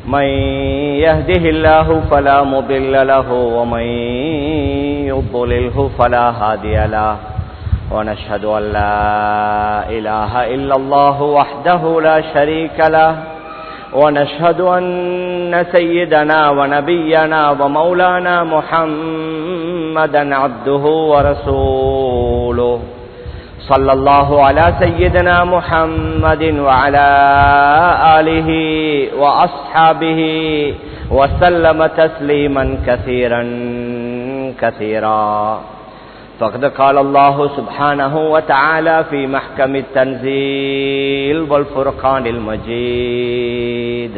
من يهده الله فلا مضل له ومن يضلله فلا هادي له ونشهد أن لا إله إلا الله وحده لا شريك له ونشهد أن سيدنا ونبينا ومولانا محمدا عبده ورسوله صلى الله على سيدنا محمد وعلى آله وأصحابه وسلم تسليما كثيرا كثيرا فقد قال الله سبحانه وتعالى في محكم التنزيل والفرقان المجيد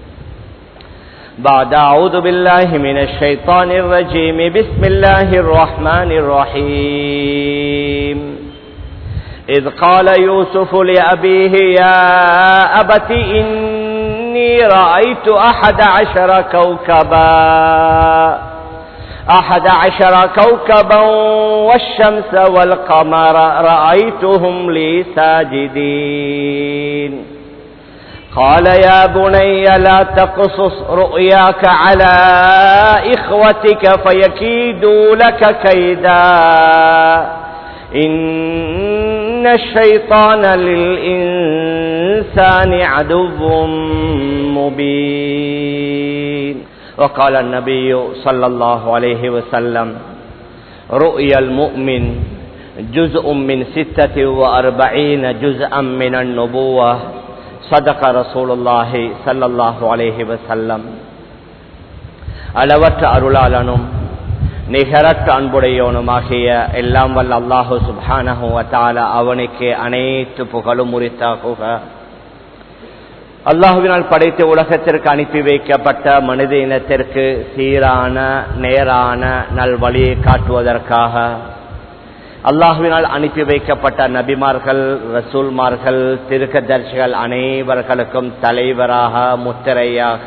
بعد أعوذ بالله من الشيطان الرجيم بسم الله الرحمن الرحيم إذ قال يوسف لأبيه يا أبت إني رأيت 11 كوكبا والشمس والقمر رأيتهم لي ساجدين قال يا بني لا تقصص رؤياك على إخوتك فيكيدوا لك كيدا إن الشيطان للإنسان عدو مبين وقال النبي صلى الله عليه وسلم رؤيا المؤمن جزء من 46 جزءا من النبوة صدق رسول الله صلى الله عليه وسلم அளவற்ற அருளாளனும் நிகரற்ற அன்புடையவனுமாகிய எல்லாம் வல்ல அல்லாஹு சுப்ஹானஹு வ தஆலா அவனுக்கு அனைத்து புகழும் உரித்தாகுக. அல்லாஹுவினால் படைத்த உலகத்திற்கு அனுப்பி வைக்கப்பட்ட மனித இனத்திற்கு சீரான நேரான நல்வழியை காட்டுவதற்காக அல்லாஹுவினால் அனுப்பி வைக்கப்பட்ட நபிமார்கள், ரசூல்மார்கள், திருக்கதர்சிகள் அனைவர்களுக்கும் தலைவராக முத்திரையாக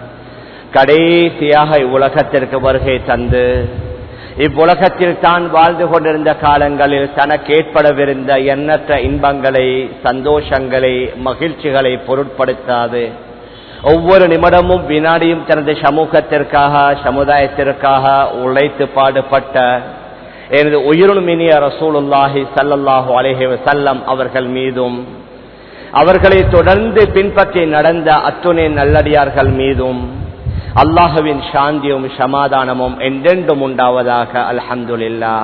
கடைசியாக இவ்வுலகத்திற்கு வருகை தந்து இவ்வுலகத்தில் தான் வாழ்ந்து கொண்டிருந்த காலங்களில் தனக்கு ஏற்படவிருந்த எண்ணற்ற இன்பங்களை, சந்தோஷங்களை, மகிழ்ச்சிகளை பொருட்படுத்தாது ஒவ்வொரு நிமிடமும் வினாடியும் தனது சமூகத்திற்காக, சமுதாயத்திற்காக உழைத்து பாடுபட்ட எனது உயிருமினிய ரசூலுல்லாஹி ஸல்லல்லாஹு அலைஹி வஸல்லம் அவர்கள் மீதும் அவர்களை தொடர்ந்து பின்பற்றி நடந்த அத்துணை நல்லடியார்கள் மீதும் அல்லாஹுவின் சாந்தியும் சமாதானமும் என்றென்றும் உண்டாவதாக. அல்ஹம்துலில்லாஹ்.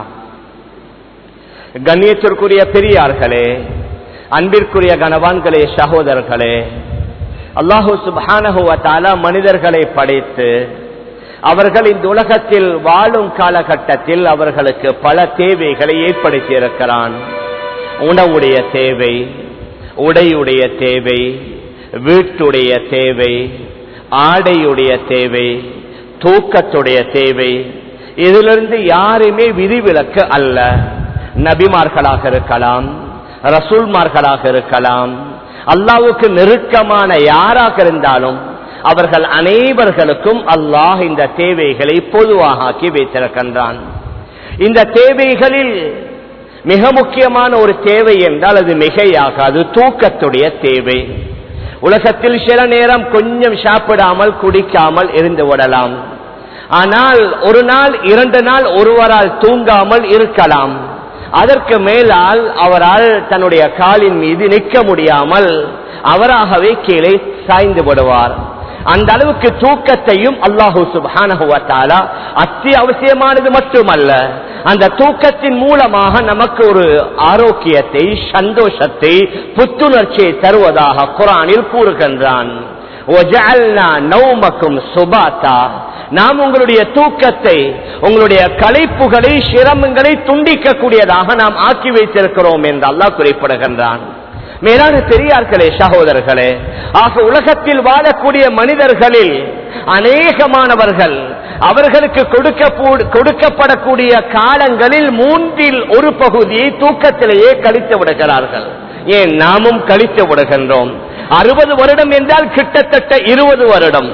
கண்ணியத்திற்குரிய பெரியார்களே, அன்பிற்குரிய கணவான்களே, சகோதரர்களே, அல்லாஹு சுப்ஹானஹு வ தஆலா மனிதர்களை படைத்து அவர்கள் இந்த உலகத்தில் வாழும் காலகட்டத்தில் அவர்களுக்கு பல தேவைகளை ஏற்படுத்தி இருக்கிறான். உணவுடைய தேவை, உடையுடைய தேவை, வீட்டுடைய தேவை, ஆடையுடைய தேவை, தூக்கத்துடைய தேவை. இதிலிருந்து யாருமே விதிவிலக்கு அல்ல. நபிமார்களாக இருக்கலாம், ரசூல்மார்களாக இருக்கலாம், அல்லாஹ்வுக்கு நெருக்கமான யாராக இருந்தாலும் அவர்கள் அனைவர்களுக்கும் அல்லாஹ் இந்த தேவைகளை பொதுவாக ஆக்கி வைத்திருக்கின்றான். இந்த தேவைகளில் மிக முக்கியமான ஒரு தேவை என்றால் அது மிகையாகாது, தூக்கத்துடைய தேவை. உலகத்தில் சில நேரம் கொஞ்சம் சாப்பிடாமல் குடிக்காமல் இருந்து விடலாம். ஆனால் ஒரு நாள் 2 நாள் ஒருவரால் தூங்காமல் இருக்கலாம். அதற்கு மேலால் அவரால் தன்னுடைய காலின் மீது நிற்க முடியாமல் அவராகவே கீழே சாய்ந்து விடுவார். அந்த அளவுக்கு தூக்கத்தையும் அல்லாஹு சுப்ஹானஹு வ தஆலா அத்தியாவசியமானது மட்டுமல்ல, அந்த தூக்கத்தின் மூலமாக நமக்கு ஒரு ஆரோக்கியத்தை, சந்தோஷத்தை, புத்துணர்ச்சியை தருவதாக குர்ஆனில் கூறுகின்றான். وَجَعَلْنَا نَوْمَكُمْ سُبَاتًا நாம் உங்களுடைய தூக்கத்தை, உங்களுடைய களைப்புகளை, சிரமங்களை துண்டிக்க கூடியதாக நாம் ஆக்கி வைத்திருக்கிறோம் என்று அல்லாஹ் குறிப்பிடுகின்றான். மேலான பெரியார்களே, சகோதரர்களே, ஆக உலகத்தில் வாழக்கூடிய மனிதர்களில் அநேகமானவர்கள் அவர்களுக்கு கொடுக்கப்படக்கூடிய காலங்களில் 1/3 பகுதியை தூக்கத்திலேயே கழித்து விடுகிறார்கள். ஏன் நாமும் கழித்து விடுகின்றோம். 60 வருடம் என்றால் கிட்டத்தட்ட 20 வருடம்,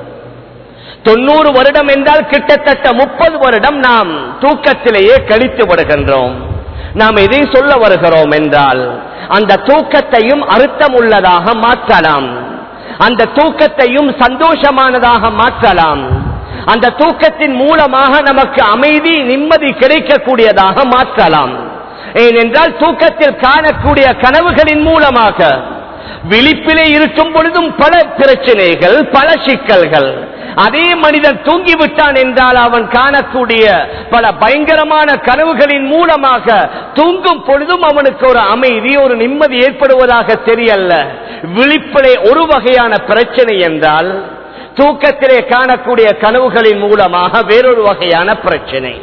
90 வருடம் என்றால் கிட்டத்தட்ட 30 வருடம் நாம் தூக்கத்திலேயே கழித்து விடுகின்றோம். நாம் எதை சொல்ல வருகிறோம் என்றால், அந்த தூக்கத்தையும் அர்த்தம் உள்ளதாக மாற்றலாம். அந்த தூக்கத்தையும் சந்தோஷமானதாக மாற்றலாம். அந்த தூக்கத்தின் மூலமாக நமக்கு அமைதி நிம்மதி கிடைக்கக்கூடியதாக மாற்றலாம். ஏனென்றால் தூக்கத்தில் காணக்கூடிய கனவுகளின் மூலமாக விழிப்பிலே இருக்கும் பொழுதும் பல பிரச்சனைகள், பல சிக்கல்கள். அதே மனிதன் தூங்கிவிட்டான் என்றால் அவன் காணக்கூடிய பல பயங்கரமான கனவுகளின் மூலமாக தூங்கும் பொழுதும் அவனுக்கு ஒரு அமைதி, ஒரு நிம்மதி ஏற்படுவதாக தெரியல. விழிப்பிலே ஒரு வகையான பிரச்சனை என்றால் தூக்கத்திலே காணக்கூடிய கனவுகளின் மூலமாக வேறொரு வகையான பிரச்சனை.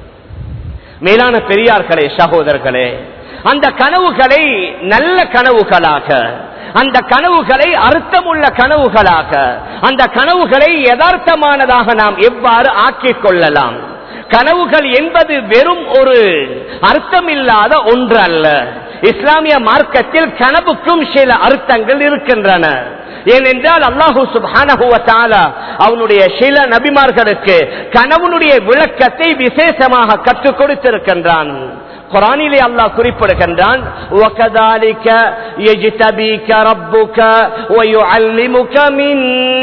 மேலான பெரியார்களே, சகோதரர்களே, அந்த கனவுகளை நல்ல கனவுகளாக, அந்த கனவுகளை அர்த்தமுள்ள கனவுகளாக, அந்த கனவுகளை யதார்த்தமானதாக நாம் எவ்வாறு ஆக்கிக் கொள்ளலாம்? கனவுகள் என்பது வெறும் ஒரு அர்த்தமில்லாத ஒன்று அல்ல. இஸ்லாமிய மார்க்கத்தில் கனவுக்கும் சில அர்த்தங்கள் இருக்கின்றன. ஏனென்றால் அல்லாஹு சுப்ஹானஹு வ தஆலா அவனுடைய சில நபிமார்களுக்கு கனவுடைய விளக்கத்தை விசேஷமாக கற்றுக் கொடுத்திருக்கின்றான். குர்ஆனிலே அல்லாஹ் குறிப்பிடுகின்றான், வகதாலிக யஜ்தபீக ரப்புக வ யுஅல்லிமுக மின்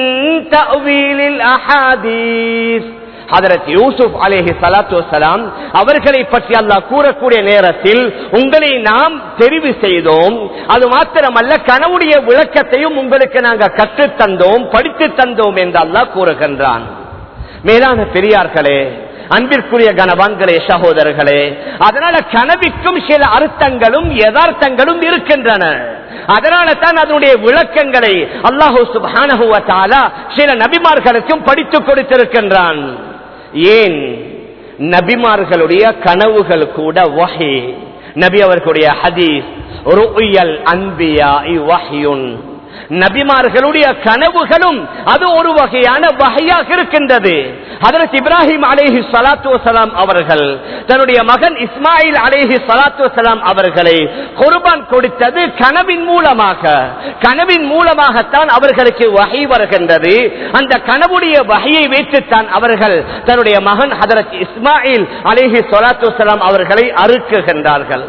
தஅவீலில் அஹாதீஸ். ஹஜ்ரத் யூசுப் அலைஹிஸ்ஸலாத்து வஸ்ஸலாம் அவர்களை பற்றி அல்லாஹ் கூறக்கூடிய நேரத்தில், உங்களை நாம் தெரிவு செய்தோம், அது மாத்திரமல்ல கனவுடைய விளக்கத்தையும் உங்களுக்கு நாங்கள் கற்றுத் தந்தோம், படித்து தந்தோம் என்று அல்லாஹ் கூறுகின்றான். மேலான பெரியார்களே, அன்பிற்குரிய கணவான்களே, சகோதரர்களே, அதனால கனவிற்கும் சில அர்த்தங்களும் யதார்த்தங்களும் இருக்கின்றன. அதனால தான் அதனுடைய விளக்கங்களை அல்லாஹு சுப்ஹானஹு வ தஆலா சில நபிமார்களுக்கும் படித்துக் கொடுத்திருக்கின்றான். ஏன் நபிமார்களுடைய கனவுகள் கூட வஹி, நபி அவர்களுடைய ஹதீஸ், ருஅயல் அன்பியாஇ வஹ்யுன், நபிமார்களுடைய கனவுகளும் அது ஒரு வகையான வகையாக இருக்கின்றது. ஹஜ்ரத் இப்ராஹிம் அலைஹிஸ்ஸலாத்து வஸலாம் அவர்கள் தன்னுடைய மகன் இஸ்மாயில் அலைஹிஸ்ஸலாத்து வஸலாம் அவர்களை குர்பான் கொடுத்தது கனவின் மூலமாக. கனவின் மூலமாகத்தான் அவர்களுக்கு வஹி வருகின்றது. அந்த கனவுடைய வஹியை வைத்துத்தான் அவர்கள் தன்னுடைய மகன் ஹஜ்ரத் இஸ்மாயில் அலைஹிஸ்ஸலாத்து வஸலாம் அவர்களை அறுக்குகின்றார்கள்.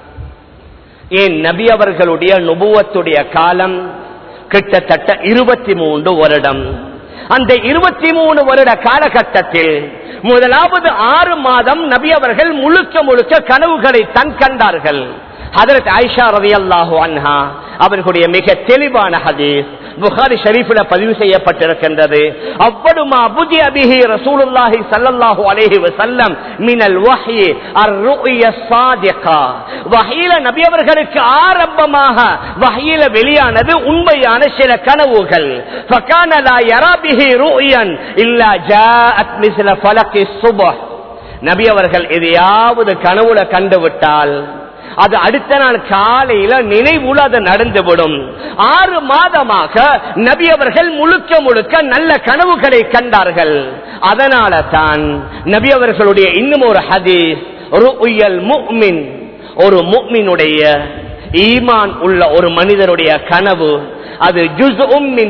ஏன் நபி அவர்களுடைய நுபுவத்துடைய காலம் கிட்டத்தட்ட 23 வருடம். அந்த 23 வருட காலகட்டத்தில் முதலாவது 6 மாதம் நபி அவர்கள் முழுக்க முழுக்க கனவுகளை தான் கண்டார்கள். ஹஜ்ரத் ஆயிஷா ரலியல்லாஹு அன்ஹா அவர்களுடைய மிக தெளிவான ஹதீஸ் புகாரி ஷரீஃபில் பதிவு செய்யப்பட்டிருக்கின்றது. அவ்வளவு மா புதிய பிஹி ரசூலுல்லாஹி ஸல்லல்லாஹு அலைஹி வஸல்லம் மினல் வஹ்யி அர்-ரு'யா ஸாதிகா. வஹ்யில நபி அவர்களுக்கு ஆரம்பமாக வஹ்யில வெளியானது உண்மையான சில கனவுகள். ஃபகான லா யரா பிஹி ரு'யன் இல்லா ஜாஅத் மிஸ்ல ஃபலகிஸ் சுப்ஹ். நபி அவர்கள் எதையாவது கனவுல கண்டுவிட்டால் அது அடுத்த நாள் காலையில நினைவுல அது நடந்துவிடும். 6 மாதமாக நபி அவர்கள் முழுக்க முழுக்க நல்ல கனவுகளை கண்டார்கள். அதனால தான் நபி அவர்களுடைய இன்னும் ஒரு ஹதீஸ், ருஅயல் முஃமின், ஒரு முஃமினுடைய ஈமான் உள்ள ஒரு மனிதனுடைய கனவு அது ஜுஸ்உம் மின்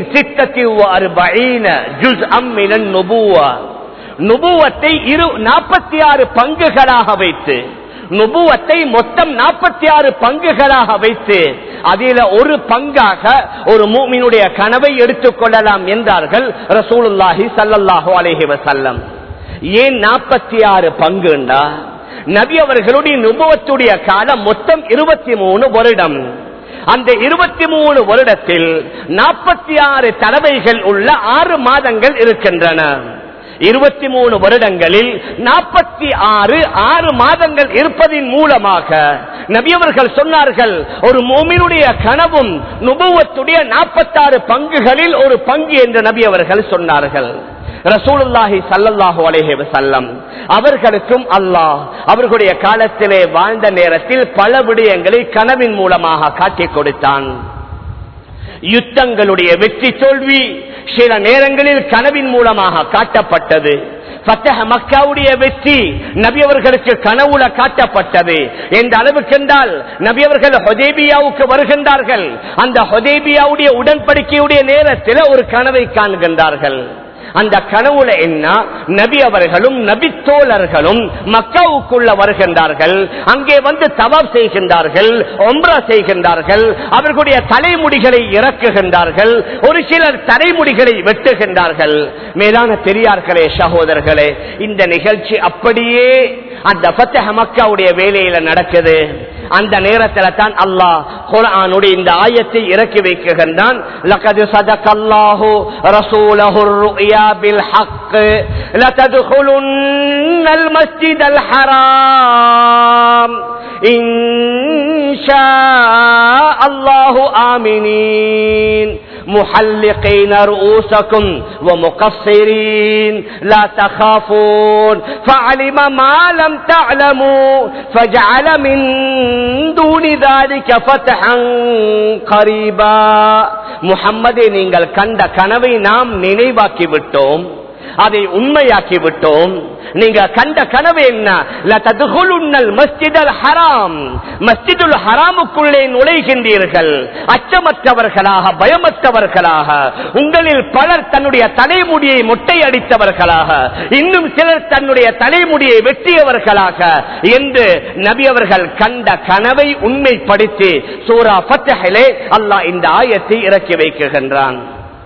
46 ஜுஸ்அம் மினன் நுபுவா. நுபுவத்தை 46 பங்குகளாக வைத்து, நுபுவத்தை மொத்தம் 46 பங்குகளாக வைத்து அதில ஒரு பங்காக ஒரு முஃமினுடைய கனவை எடுத்துக் கொள்ளலாம் என்றார்கள் ரசூலுல்லாஹி ஸல்லல்லாஹு அலைஹி வஸல்லம். ஏன் 46 பங்குண்டா? நபி அவர்களுடைய நுபுவத்துடைய காலம் மொத்தம் 23 வருடம். அந்த 23 வருடத்தில் 46 தடவைகள் உள்ள 6 மாதங்கள் இருக்கின்றன. 23 வருடங்களில் 46 மாதங்கள் இருப்பதின் மூலமாக நபி அவர்கள் சொன்னார்கள், ஒரு முஃமினுடைய கனவும் நுபுவத்துடைய 46 பங்குகளில் ஒரு பங்கு என்று நபி அவர்கள் சொன்னார்கள். ரசூலுல்லாஹி ஸல்லல்லாஹு அலைஹி வஸல்லம் அவர்களுக்கும் அல்லாஹ் அவர்களுடைய காலத்திலே வாழ்ந்த நேரத்தில் பல விடயங்களை கனவின் மூலமாக காட்டிக் கொடுத்தான். யுத்தங்களுடைய வெற்றி தோல்வி சில நேரங்களில் கனவின் மூலமாக காட்டப்பட்டது. ஃபத்ஹ் மக்காவுடைய வெற்றி நபி அவர்களுக்கு கனவுல காட்டப்பட்டது. எந்த அளவுக்கு என்றால் நபி அவர்கள் ஹுதைபியாவுக்கு வருகின்றார்கள். அந்த ஹுதைபியாவுடைய உடன்படிக்கையுடைய நேரத்தில் ஒரு கனவை காண்கின்றார்கள். அந்த கனவுல என்ன? நபி அவர்களும் நபித்தோழர்களும் மக்காவுக்குள்ள வருகின்றார்கள். அங்கே வந்து தவாப் செய்கின்றார்கள், உம்ரா செய்கின்றார்கள். அவர்களுடைய தலைமுடிகளை இறக்குகின்றார்கள். ஒரு சிலர் தலைமுடிகளை வெட்டுகின்றார்கள். மேலான பெரியார்களே, சகோதரர்களே, இந்த நிகழ்ச்சி அப்படியே அந்த ஃபத்ஹ் மக்காவுடைய வேலையில நடக்குது. அந்த நேரத்தில் தான் அல்லாஹ் குர்ஆனுடைய இந்த ஆயத்தை இறக்கி வைக்கின்றான். லகத் ஸதகல்லாஹு ரசூலஹுர் ருயா பில் ஹக் லததுகுலுன்னல் மஸ்ஜிதல் ஹராம் இன்ஷா அல்லாஹு ஆமினீன் محلقين رؤوسكم ومقصرين لا تخافون فعلم ما لم تعلموا فجعل من دون ذلك فتحا قريبا. முஹம்மதே, நீங்கள் கண்ட கனவை நாம் நினைவாக்கி விட்டோம், அதை உண்மையாக்கி விட்டோம். நீங்க கண்ட கனவு என்ன? லததுகுலுன்னல் மஸ்ஜிதல் ஹராம், மஸ்ஜிதுல் ஹராமுக்குள்ளே நுழைகின்றீர்கள் அச்சமற்றவர்களாக, பயமற்றவர்களாக. உங்களில் பலர் தன்னுடைய தலைமுடியை மொட்டை அடித்தவர்களாக, இன்னும் சிலர் தன்னுடைய தலைமுடியை வெட்டியவர்களாக என்று நபி அவர்கள் கண்ட கனவை உண்மைப்படுத்தி சூரா ஃபத்ஹிலே அல்லாஹ் இந்த ஆயத்தை இறக்கி வைக்கின்றான்.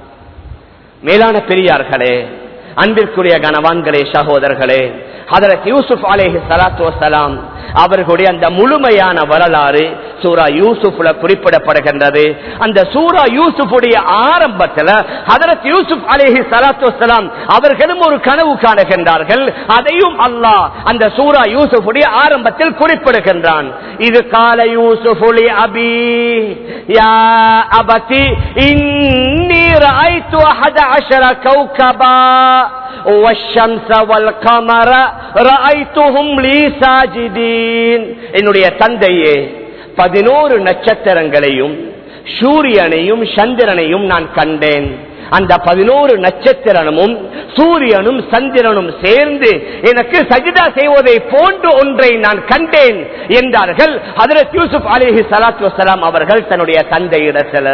மேலான பெரியார்களே, அன்பிற்குரிய கனவான்களே, சகோதரர்களே, ஹதரத் யூசுப் அலைஹிஸ்ஸலாத்து வஸ்ஸலாம் அவர்களுடைய அந்த முழுமையான வரலாறு சூரா யூசுப்ல குறிப்பிடப்படுகின்றது. அந்த சூரா யூசுஃபுடைய ஆரம்பத்தில் ஹதரத் யூசுப் அலைஹிஸ்ஸலாத்து வஸ்ஸலாம் அவர்களும் ஒரு கனவு காணுகின்றார்கள். அதையும் அல்லாஹ் அந்த சூரா யூசுஃபுடைய ஆரம்பத்தில் குறிப்பிடுகின்றான். இது கால யூசுஃபு லி அபி யா அபதி இன்னி ரஅய்து 11 கௌகபா والشمس والقمر رأيتهم لي ساجدين. என்னுடைய தந்தையே, 11 நட்சத்திரங்களையும் சூரியனையும் சந்திரனையும் நான் கண்டேன். அந்த 11 நட்சத்திரமும் சூரியனும் சந்திரனும் சேர்ந்து எனக்கு சஜிதா செய்வதை போன்று ஒன்றை நான் கண்டேன் என்றார்கள் ஹஜ்ரத் யூசுப் அலைஹிஸ்ஸலாத்து வஸ்ஸலாம் அவர்கள் தன்னுடைய தந்தையிடத்தில்.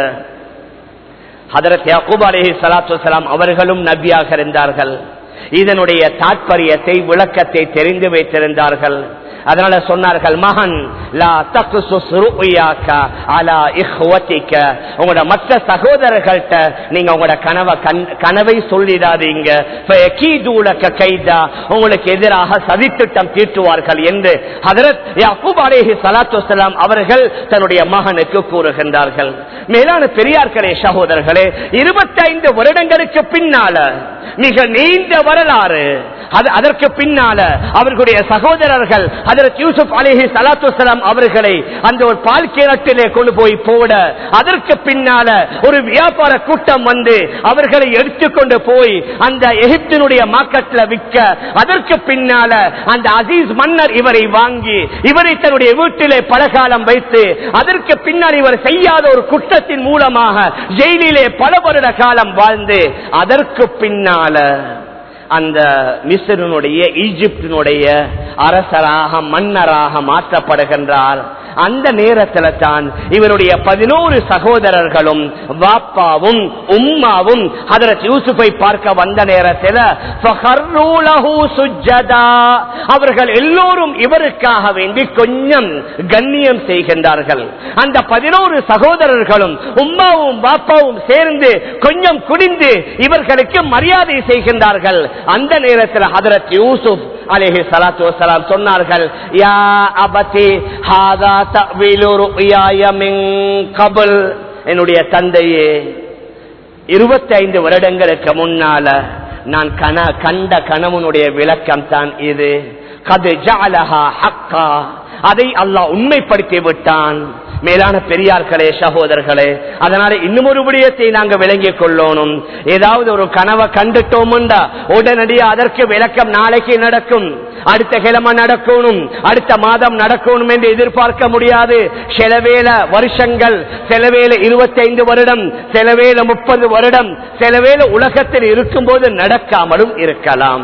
ஹஜ்ரத் யாக்கூப் அலைஹிஸ்ஸலாத்து வஸ்ஸலாம் அவர்களும் நபியாக இருந்தார்கள். இதனுடைய தாற்பயத்தை, விளக்கத்தை தெரிந்து வைத்திருந்தார்கள். அதனால சொன்னார்கள், மகன் லா தக்ஸுஸ் ருயா அலா இஹ்வதிக, உங்களோட மற்ற சகோதரர்கள்ட்ட நீங்க உங்களோட கனவை சொல்லிடாதீங்க. ஃபயகீதுலக கைதா, உங்களுக்கு எதிராக சதித்திட்டம் தீட்டுவார்கள் என்று ஹஜ்ரத் யாக்கூப் அலைஹிஸ்ஸலாத்து வஸ்ஸலாம் அவர்கள் தன்னுடைய மகனுக்கு கூறுகின்றார்கள். மேலான பெரியார்களே, சகோதரர்களே, 25 வருடங்களுக்கு பின்னால மிக நீண்ட வரலாறு. அதற்கு பின்னால அவர்களுடைய சகோதரர்கள் ஹஜ்ரத் யூசுப் அலைஹிஸ்ஸலாத்து வஸ்ஸலாம் அவர்களை அந்த ஒரு பால் கிணற்றிலே கொண்டு போய் போட, அதற்கு பின்னால ஒரு வியாபார கூட்டம் வந்து அவர்களை எடுத்துக்கொண்டு போய் அந்த எகிப்தினுடைய மார்க்கெட்ல விற்க, அதற்கு பின்னால அந்த அசீஸ் மன்னர் இவரை வாங்கி இவரை தன்னுடைய வீட்டிலே பலகாலம் வைத்து, அதற்கு பின்னால் இவர் செய்யாத ஒரு குற்றத்தின் மூலமாக ஜெயிலிலே பல வருட காலம் வாழ்ந்து, அதற்கு பின்னால அந்த மிஸ்ரினுடைய, ஈஜிப்டினுடைய அரசராக, மன்னராக மாற்றப்படுகின்றார். அந்த நேரத்தில் தான் இவருடைய 11 சகோதரர்களும் வாப்பாவும் உம்மாவும் ஹஜ்ரத் யூசுஃபை பார்க்க வந்த நேரத்தில் ஃபஹர்ரு லஹு சுஜ்ஜதா, அவர்கள் எல்லோரும் இவருக்காக வேண்டி கொஞ்சம் கண்ணியம் செய்கின்றார்கள். அந்த 11 சகோதரர்களும் உம்மாவும் வாப்பாவும் சேர்ந்து கொஞ்சம் குனிந்து இவர்களுக்கு மரியாதை செய்கின்றார்கள். அந்த நேரத்தில் ஹஜ்ரத் யூசுப் அலைஹிஸ்ஸலாத்து வஸ்ஸலாம் சொன்னார்கள், யா அபதி ஹாதா தஅவீலு ருயாய மின் கப்ல், என்னுடைய தந்தையே, 25 வருடங்களுக்கு முன்னால நான் கண்ட கனவுனுடைய விளக்கம் தான் இது. கத் ஜஅலஹா ஹக்கா, அதை அல்லாஹ் உண்மைப்படுத்தி விட்டான். மேலான பெரியார்களே, சகோதரர்களே, அதனால இன்னும் ஒரு விடயத்தை நாங்க விளங்கிக் கொள்ளணும். ஏதாவது ஒரு கனவை கண்டுட்டோம்டா உடனடியாக அதற்கு விளக்கம் நாளைக்கு நடக்கும், அடுத்த கிழமை நடக்கணும், அடுத்த மாதம் நடக்கணும் என்று எதிர்பார்க்க முடியாது. சிலவேளை வருஷங்கள், சிலவேளை 25 வருடம், சிலவேளை 30 வருடம், சிலவேளை உலகத்தில் இருக்கும் போது நடக்காமலும் இருக்கலாம்.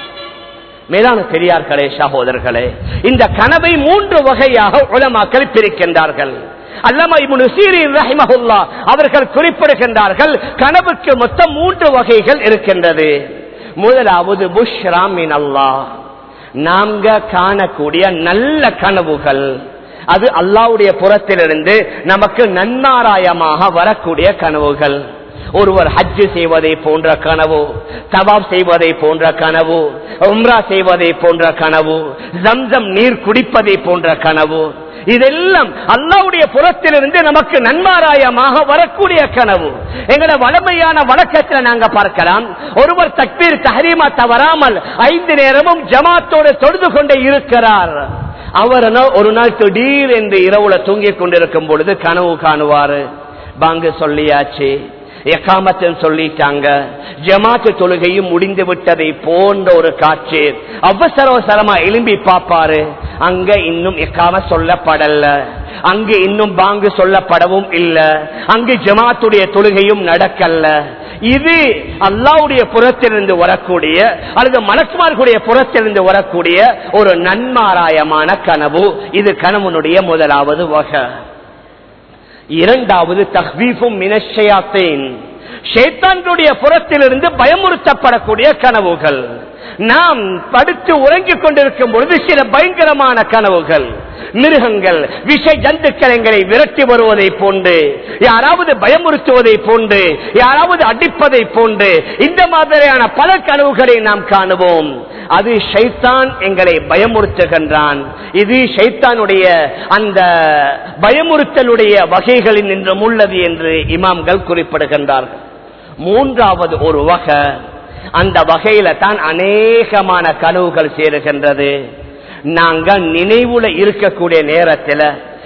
மேலான பெரியார்களே, சகோதரர்களே, இந்த கனவை 3 வகையாக உலமாக்கள் பிரிக்கின்றார்கள். அல்லாமா இப்னு சீரின் ரஹிமஹுல்லாஹ் அவர்கள் குறிப்பிடுகின்றார்கள், கனவுக்கு மொத்தம் 3 வகைகள் இருக்கின்றது. முதலாவது புஷ்ரா மின் அல்லாஹ், நாங்க காணக்கூடிய நல்ல கனவுகள், அது அல்லாஹ்வுடைய புறத்திலிருந்து நமக்கு நன்மாராயமாக வரக்கூடிய கனவுகள். ஒருவர் ஹஜ் செய்வதை போன்ற கனவு, தவாப் செய்வதை போன்ற கனவு, உம்ரா செய்வதை போன்ற கனவு, ஜம்சம் நீர் குடிப்பதை போன்ற கனவு, இதெல்லாம் அல்லாஹ்வுடைய புறத்திலிருந்து நமக்கு நன்மாராயமாக வரக்கூடிய கனவு. எங்களோட வளமையான வழக்கத்தில் நாங்க பார்க்கலாம், ஒருவர் தக்பீர் தஹ்ரீமா தவறாமல் 5 நேரமும் ஜமாத்தோடு தொழுது கொண்டே இருக்கிறார். அவர் ஒரு நாள் திடீர் என்று இரவுல தூங்கிக் கொண்டிருக்கும் பொழுது கனவு காணுவாரு. பாங்கு சொல்லியாச்சு, எகாமத்தன் சொல்லிட்டாங்க, ஜமாத்து தொழுகையும் முடிந்து விட்டதை போன்ற ஒரு காட்சி. அவசரமா எழும்பி பாப்பாரு, அங்க இன்னும் எகாம சொல்லப்படல, அங்கு இன்னும் பாங்கு சொல்லப்படவும் இல்ல, அங்கு ஜமாத்துடைய தொழுகையும் நடக்கல. இது அல்லாஹ்வுடைய புறத்திலிருந்து வரக்கூடிய அல்லது மலக்குமார்களுடைய புறத்திலிருந்து வரக்கூடிய ஒரு நன்மாராயமான கனவு. இது கனவுனுடைய முதலாவது வகை. இரண்டாவது தஹ்வீஃபும் மினஷ் ஷயாத்தீன், ஷைத்தான்களுடைய புறத்திலிருந்து பயமுறுத்தப்படக்கூடிய கனவுகள். நாம் படுத்து உறங்கிக் கொண்டிருக்கும் பொழுது சில பயங்கரமான கனவுகள், மிருகங்கள் விஷ ஜந்துக்களை விரட்டி வருவதை போன்று, யாராவது பயமுறுத்துவதை போன்று, யாராவது அடிப்பதை போன்று, இந்த மாதிரியான பல கனவுகளை நாம் காணுவோம். அது ஷைத்தான் எங்களை பயமுறுத்துகின்றான். இது ஷைத்தானுடைய அந்த பயமுறுத்தலுடைய வகைகளில் நின்றும் உள்ளது என்று இமாம்கள் குறிப்பிடுகின்றார்கள். மூன்றாவது ஒரு வகை, அந்த வகையில தான் அநேகமான கனவுகள் சேருகின்றது. நாங்க நினைவுல இருக்கக்கூடிய நேரத்தில்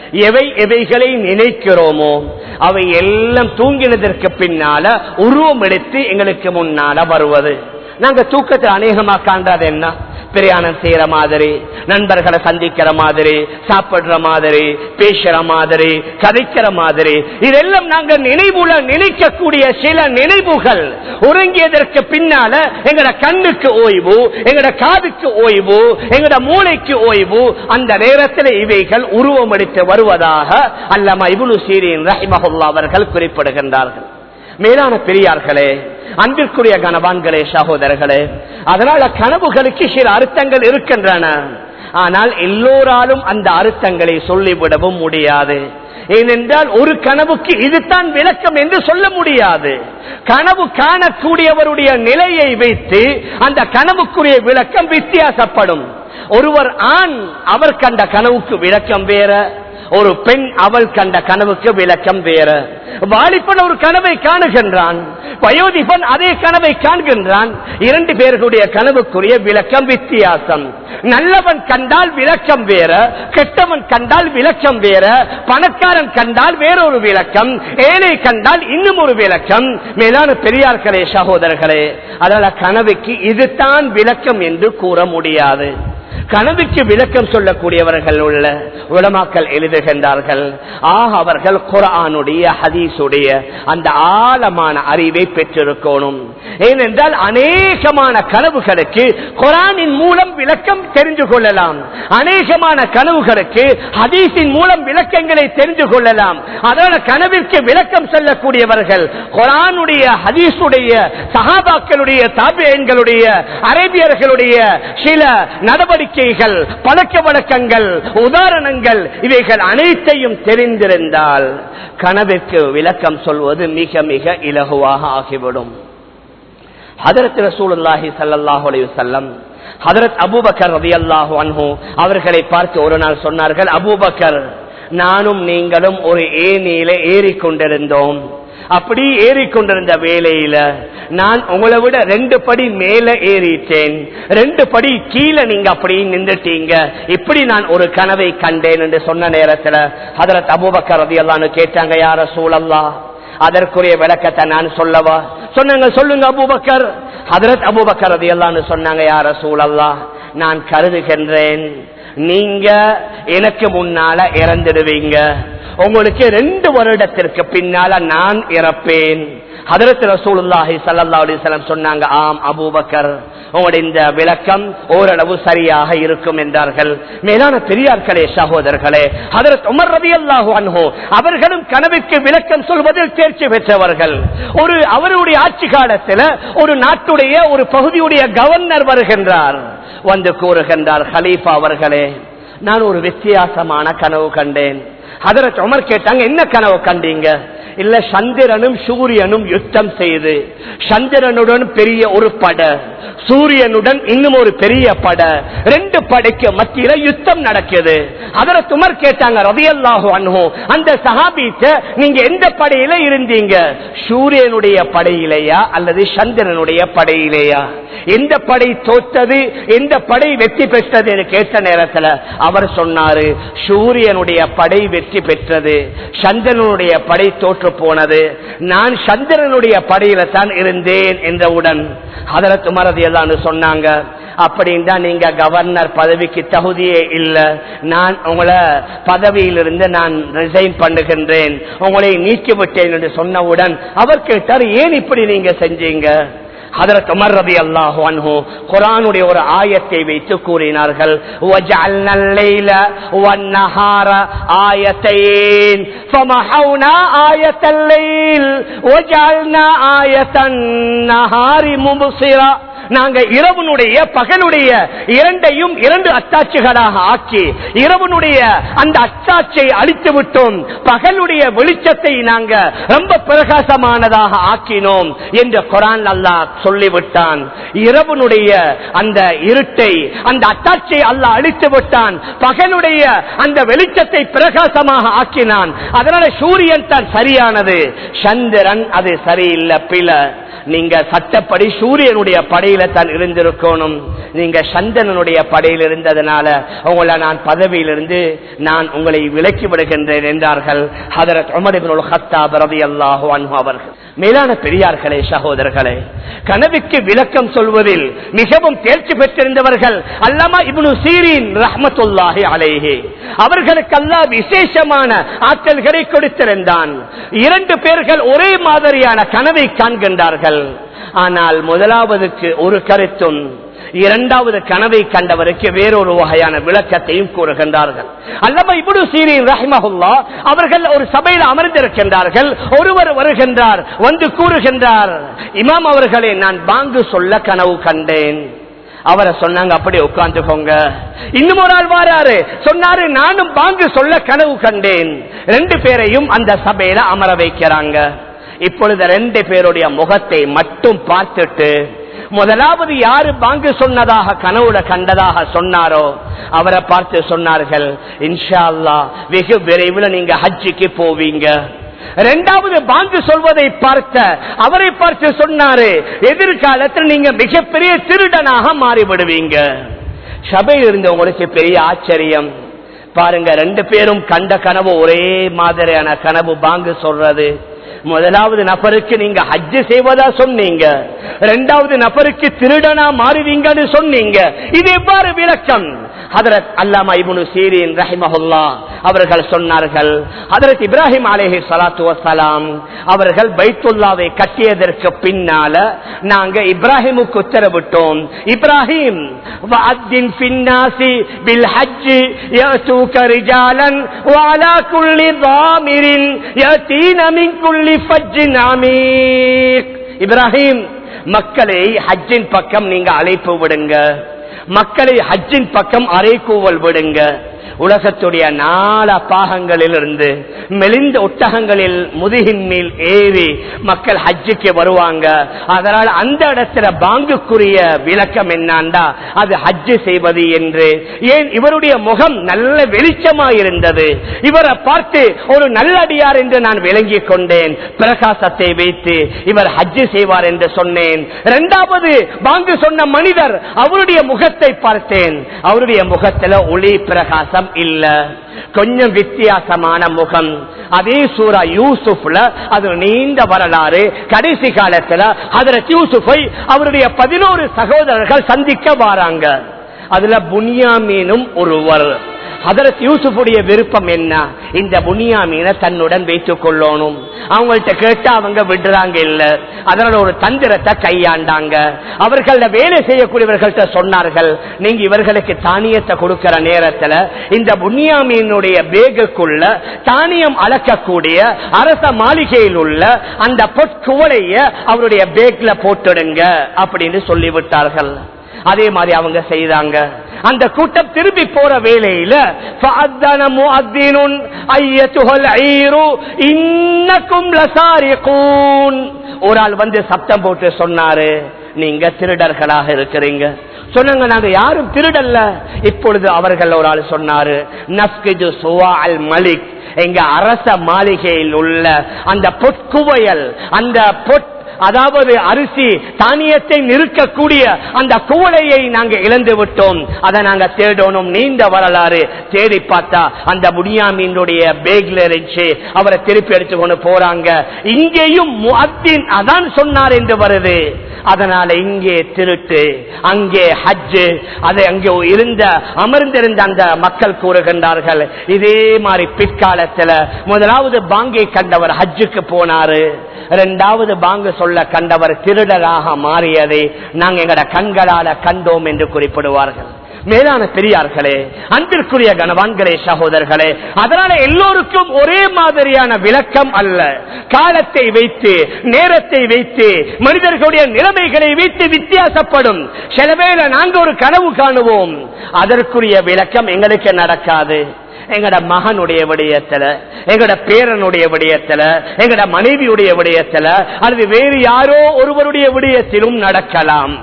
எவைகளை நினைக்கிறோமோ அவை எல்லாம் தூங்கினதற்கு பின்னால உருவம் எடுத்து எங்களுக்கு முன்னால வருவது. நாங்க தூக்கத்தை அநேகமா காண்றது என்ன, பிரயாணம் செய்யற மாதிரி, நண்பர்களை சந்திக்கிற மாதிரி, சாப்பிடுற மாதிரி, பேசுற மாதிரி, கதைக்கிற மாதிரி, இதெல்லாம் நாங்க நினைவுல நினைக்கக்கூடிய சில நினைவுகள். உறங்கியதற்கு பின்னால எங்கட கண்ணுக்கு ஓய்வு, எங்கட காதுக்கு ஓய்வு, எங்கட மூளைக்கு ஓய்வு. அந்த நேரத்தில் இவைகள் உருவம் எடுத்து வருவதாக அல்லமா இப்னு சீரின் ரஹிமஹுல்லாஹ் அவர்கள் குறிப்பிடுகின்றார்கள். மேலான பெரியார்களே, அன்பிற்குரிய கனவான்களே, சகோதரர்களே, அதனால கனவுகளுக்கு சில அர்த்தங்கள் இருக்கின்றன. ஆனால் எல்லோராலும் அந்த அர்த்தங்களை சொல்லிவிடவும் முடியாது. ஏனென்றால் ஒரு கனவுக்கு இதுதான் விளக்கம் என்று சொல்ல முடியாது. கனவு காணக்கூடியவருடைய நிலையை வைத்து அந்த கனவுக்குரிய விளக்கம் வித்தியாசப்படும். ஒருவர் ஆண், அவர் கண்ட கனவுக்கு விளக்கம் வேற, ஒரு பெண் அவள் கண்ட கனவுக்கு விளக்கம் வேற. வாலிபன் ஒரு கனவை காணுகின்றான், வயோதிபன் அதே கனவை காண்கின்றான். 2 பேர்களுடைய கனவுக்குரிய விளக்கம் வித்தியாசம். நல்லவன் கண்டால் விளக்கம் வேற, கெட்டவன் கண்டால் விளக்கம் வேற, பணக்காரன் கண்டால் வேறொரு விளக்கம், ஏழை கண்டால் இன்னும் ஒரு விளக்கம். மேலான பெரியார்களே, சகோதரர்களே, அதனால கனவுக்கு இதுதான் விளக்கம் என்று கூற முடியாது. கனவுக்கு விளக்கம் சொல்லக்கூடியவர்கள் உள்ள உலமாக்கள் எழுதுகின்றார்கள், அவர்கள் குர்ஆனுடைய ஹதீஸுடைய அந்த ஆழமான அறிவை பெற்றிருக்கணும். ஏனென்றால் அநேகமான கனவுகளுக்கு குர்ஆனின் மூலம் விளக்கம் தெரிந்து கொள்ளலாம், அநேகமான கனவுகளுக்கு ஹதீஸின் மூலம் விளக்கங்களை தெரிந்து கொள்ளலாம். அதனால கனவிற்கு விளக்கம் சொல்லக்கூடியவர்கள் குர்ஆனுடைய ஹதீஸுடைய சஹாபாக்களுடைய தாபிஈன்களுடைய அரேபியர்களுடைய சில நடவடிக்கைகள், பழக்க வழக்கங்கள், உதாரணங்கள், இவைகள் அனைத்தையும் தெரிந்திருந்தால் கனவிற்கு விளக்கம் சொல்வது மிக மிக இலகுவாக ஆகிவிடும். ஹதரத் ரசூலுல்லாஹி ஸல்லல்லாஹு அலைஹி வஸல்லம் ஹதரத் அபூபக்கர் ரலியல்லாஹு அன்ஹு அவர்களை பார்த்து ஒரு நாள் சொன்னார்கள், அபூபக்கர், நானும் நீங்களும் ஒரு ஏணியில ஏறிக்கொண்டிருந்தோம். அப்படி ஏறிக்கொண்டிருந்த வேளையில நான் உங்களை விட 2 படி மேல ஏறிட்டேன், 2 படி கீழே நீங்க அப்படி நின்றுட்டீங்க. இப்படி நான் ஒரு கனவை கண்டேன் என்று சொன்ன நேரத்துல ஹதரத் அபூபக்கர் ரலியல்லாஹு அன்ஹு கேட்டாங்க, யா ரசூலல்லாஹ், அதற்குரிய விளக்கத்தை நான் சொல்லவா? சொன்னாங்க, சொல்லுங்க அபூபக்கர். ஹதரத் அபூபக்கர் ரலியல்லாஹு அன்ஹு சொன்னாங்க, யா ரசூலல்லாஹ், நான் கருதுகின்றேன் நீங்க எனக்கு முன்னால இறந்துடுவீங்க, உங்களுக்கு 2 வருடத்திற்கு பின்னால நான் இறப்பேன். ஹதரத் ரசூலுல்லாஹி ஸல்லல்லாஹு அலைஹி வஸல்லம் சொன்னாங்க, ஆம் அபூபக்கர், உங்களுடைய இந்த விளக்கம் ஓரளவு சரியாக இருக்கும் என்றார்கள். மேலான பெரியார்களே, சகோதரர்களே, ஹதரத் உமர் ரலியல்லாஹு அன்ஹு அவர்களும் கனவுக்கு விளக்கம் சொல்வதில் தேர்ச்சி பெற்றவர்கள். அவருடைய ஆட்சி காலத்தில் ஒரு நாட்டுடைய ஒரு பகுதியுடைய கவர்னர் வருகின்றார். வந்து கூறுகின்றார், கலீஃபா அவர்களே, நான் ஒரு வித்தியாசமான கனவு கண்டேன். ஹதரத் உமர் கேட்டாங்க, என்ன கனவு கண்டீங்க? இல்ல, சந்திரனும் சூரியனும் யுத்தம் செய்து, சந்திரனுடன் பெரிய ஒரு படை, சூரியனுடன் இன்னும் ஒரு பெரிய படை, 2 படைக்கு மத்தியில யுத்தம் நடக்குது. ஹதரத் உமர் கேட்டாங்க, ரலியல்லாஹு அன்ஹு, அந்த சஹாபிட்ட நீங்க எந்த படையில இருந்தீங்க? சூரியனுடைய படையிலேயா அல்லது சந்திரனுடைய படையிலேயா? எந்த படை தோற்றது, எந்த படை வெற்றி பெற்றது என்று கேட்ட நேரத்தில் அவர் சொன்னாரு, சூரியனுடைய படை வெற்றி பெற்றது, சந்திரனுடைய படை தோற்று போனது, நான் சந்திரனுடைய படையில தான் இருந்தேன் என்றவுடன் ஹதரத் உமர் ரலியல்லாஹு அன்ஹு சொன்னாங்க, அப்படின்னா நீங்க கவர்னர் பதவிக்கு தகுதியே இல்ல, நான் உங்களை பதவியிலிருந்து நான் ரிசைன் பண்ணுகின்றேன், உங்களை நீக்கிவிட்டேன் என்று சொன்னவுடன் அவர் கேட்டார், ஏன் இப்படி நீங்க செஞ்சீங்க? ஹதரத் உமர் ரலியல்லாஹு அன்ஹு குர்ஆனுடைய ஒரு ஆயத்தை வைத்து கூறினார்கள், வஜஅல்னல் லைல வன்னஹார ஆயத்தைன் ஃபமஹௌனா ஆயத்தல் லைல் வஜஅல்னா ஆயத்தன் நஹாரி முப்சிரா. நாங்க இரவனுடைய பகலுடைய இரண்டையும் 2 அத்தாட்சிகளாக ஆக்கி இரவனுடைய அந்த அத்தாட்சியை அழித்து விட்டோம், பகலுடைய வெளிச்சத்தை நாங்க ரொம்ப பிரகாசமானதாக ஆக்கினோம் என்று குர்ஆன் அல்லாஹ் சொல்லிவிட்டான். இரவனுடைய அந்த இருட்டை, அந்த அத்தாட்சியை அல்லாஹ் அழித்து விட்டான், பகலுடைய அந்த வெளிச்சத்தை பிரகாசமாக ஆக்கினான். அதனால சூரியன் தான் சரியானது, சந்திரன் அது சரியில்லை, பிழை. நீங்க சட்டப்படி சூரியனுடைய படையில தான் இருந்திருக்கணும், நீங்க சந்திரனுடைய படையில் இருந்ததனால உங்களை நான் பதவியிலிருந்து நான் உங்களை விலக்கி விடுகின்றேன் என்றார்கள் ஹதரத் உமர் இப்னுல் கத்தாப் ரலியல்லாஹு அன்ஹு அவர்கள். மேலான பெரியார்களே, சகோதரர்களே, கனவுக்கு விளக்கம் சொல்வதில் மிகவும் தேர்ச்சி பெற்றிருந்தவர்கள் அல்லாமா இப்னு சீரின் ரஹ்மத்துல்லாஹி அலைஹி. அவர்களுக்கு அல்லாஹ் விசேஷமான ஆற்றல்களை கொடுத்திருந்தான். 2 பேர்கள் ஒரே மாதிரியான கனவை காண்கின்றார்கள். ஆனால் முதலாவதுக்கு ஒரு கருத்தும், 2வது கனவை கண்டவருக்கு வேறொரு வகையான விளக்கத்தையும் கூறுகின்றார்கள். அல்லமா இப்னு சீரின் ரஹிமஹுல்லாஹ் அவர்கள் ஒரு சபையில் அமர்ந்திருக்கின்றார்கள். ஒருவர் வருகின்றார், வந்து கூறுகின்றார், இமாம் அவர்களே, நான் பாங்கு சொல்ல கனவு கண்டேன். அவரை சொன்னாங்க, அப்படி உட்கார்ந்துக்கோங்க. இன்னும் ஒரு ஆள் வாராரு, சொன்னாரு, நானும் பாங்கு சொல்ல கனவு கண்டேன். 2 பேரையும் அந்த சபையில அமர வைக்கிறாங்க. இப்பொழுது 2 பேருடைய முகத்தை மட்டும் பார்த்துட்டு, முதலாவது யாரு பாங்கு சொன்னதாக கனவுல கண்டதாக சொன்னாரோ அவரை பார்த்து சொன்னார்கள், இன்ஷா அல்லாஹ் வெகு விரைவில் நீங்க ஹஜ்ஜுக்கு போவீங்க. 2வது பாங்கு சொல்வதை பார்த்த அவரை பார்த்து சொன்னாரு, எதிர்காலத்தில் நீங்க மிகப்பெரிய திருடனாக மாறிவிடுவீங்க. சபையில் இருந்தவங்களுக்கு பெரிய ஆச்சரியம். பாருங்க, 2 பேரும் கண்ட கனவு ஒரே மாதிரியான கனவு, பாங்கு சொல்றது. முதலாவது நபருக்கு நீங்க ஹஜ் செய்வதா சொன்னீங்க, 2வது நபருக்கு திருடனா மாறுவீங்கன்னு சொன்னீங்க. இது எவ்வாறு விளக்கம்? ஹதரத் அல்லாமா இப்னு சீரின் ரஹிமஹுல்லாஹ் அவர்கள் சொன்னார்கள், ஹதரத் இப்ராஹிம் அலைஹி ஸலாத்து வஸ்ஸலாம் அவர்கள் பைத்துல்லாவை கட்டியதற்கு பின்னால நாங்க இப்ராஹிமுக்கு உத்தரவிட்டோம், இப்ராஹிம் வஅத்தின் ஃபின்னாஸி பில் ஹஜ் யஅதூக ரிஜாலன் வஅலா குல்லி தாமிரின் யதீன மின் குல்லி ஃபஜ்ஜின் அமீக். இப்ராஹிம், மக்களை ஹஜ்ஜின் பக்கம் நீங்க அழைப்பு விடுங்க, மக்களை ஹஜ்ஜின் பக்கம் அறைகூவல் விடுங்க. உலகத்துடைய 4 பாகங்களில் இருந்து மெலிந்த ஒட்டகங்களில் முதுகின் மேல் ஏறி மக்கள் ஹஜ்ஜுக்கு வருவாங்க. அதனால் அந்த இடத்துல பாங்குக்குரிய விளக்கம் என்னண்டா அது ஹஜ்ஜு செய்வது என்று. ஏன், இவருடைய முகம் நல்ல வெளிச்சமாயிருந்தது, இவரை பார்த்து ஒரு நல்லடியார் என்று நான் விளங்கிக் கொண்டேன். பிரகாசத்தை வைத்து இவர் ஹஜ்ஜு செய்வார் என்று சொன்னேன். 2வது பாங்கு சொன்ன மனிதர், அவருடைய முகத்தை பார்த்தேன், அவருடைய முகத்துல ஒளி பிரகாசம் இல்ல, கொஞ்சம் வித்தியாசமான முகம். அதே சூரா யூசுப்ல அது நீண்ட வரலாறு. கடைசி காலத்துல ஹஜ்ரத் யூசுஃபை அவருடைய 11 சகோதரர்கள் சந்திக்க வராங்க. அதுல புன்யாமீனும் ஒருவர். ஹதரத் யூசுஃபுடைய விருப்பம் என்ன? இந்த புனியாமீனை தன்னுடன் வைத்துக் கொள்ளணும். அவங்கள்ட்ட கேட்டா அவங்க விடுறாங்க இல்ல. அதனால ஒரு தந்திரத்தை கையாண்டாங்க. அவர்கள வேலை செய்யக்கூடியவர்கள்ட்ட சொன்னார்கள், நீங்க இவர்களுக்கு தானியத்தை கொடுக்கிற நேரத்துல இந்த புனியாமீனுடைய பேகுக்குள்ள தானியம் அளக்கக்கூடிய அரச மாளிகையில் உள்ள அந்த பொற்குவளைய அவருடைய பேக்ல போட்டுடுங்க அப்படின்னு சொல்லிவிட்டார்கள். அதே மாதிரி அவங்க செய்தாங்க. அந்த கூட்டம் திரும்பி போற வேளையில ஒரு ஆள் வந்து சத்தம் போட்டு சொன்னாரு, நீங்க திருடர்களாக இருக்கிறீங்க. சொன்னாங்க, நாங்க யாரும் திருடல்ல. இப்பொழுது அவர்கள் ஒரு ஆள் சொன்னாரு, நஸ்கிது சுவா அல் மலிக், எங்க அரச மாளிகையில் உள்ள அந்த பொற்குவையல், அந்த அதாவது அரிசி தானியத்தை நிறுக்கக்கூடிய அந்த குவளையை நாங்க இழந்து விட்டோம். அதை நாங்க தேடணும். நீண்ட வரலாறு. தேடி பார்த்தா அந்த புனியாமீனுடைய பேக்ல இருந்துச்சு. அவரை திருப்பி எடுத்துக்கொண்டு போறாங்க. இங்கேயும் முஅத்தின் அதான் சொன்னார் என்று வருது. அதனால இங்கே திருட்டு, அங்கே ஹஜ்ஜு, அதை அங்கே அமர்ந்திருந்த அந்த மக்கள் கூறுகின்றார்கள். இதே மாதிரி பிற்காலத்தில் முதலாவது பாங்கை கண்டவர் ஹஜ்ஜுக்கு போனாரு. இரண்டாவது பாங்கு சொல்ல கண்டவர் திருடராக மாறியதை நாங்க எங்கட கண்களால கண்டோம் என்று குறிப்பிடுவார்கள். மேலான பெரியார்களே, அன்பிற்குரிய கணவான்களே, சகோதரர்களே, அதனால எல்லோருக்கும் ஒரே மாதிரியான விளக்கம் அல்ல. காலத்தை வைத்து, நேரத்தை வைத்து, மனிதர்களுடைய நிலைமைகளை வைத்து வித்தியாசப்படும். சில வேளை நாங்க ஒரு கனவு காணுவோம், அதற்குரிய விளக்கம் எங்களுக்கு நடக்காது. எங்கட மகனுடைய விடயத்துல, எங்கட பேரனுடைய விடயத்துல, எங்கட மனைவியுடைய விடயத்துல, அல்லது வேறு யாரோ ஒருவருடைய விடயத்திலும் நடக்கலாம்.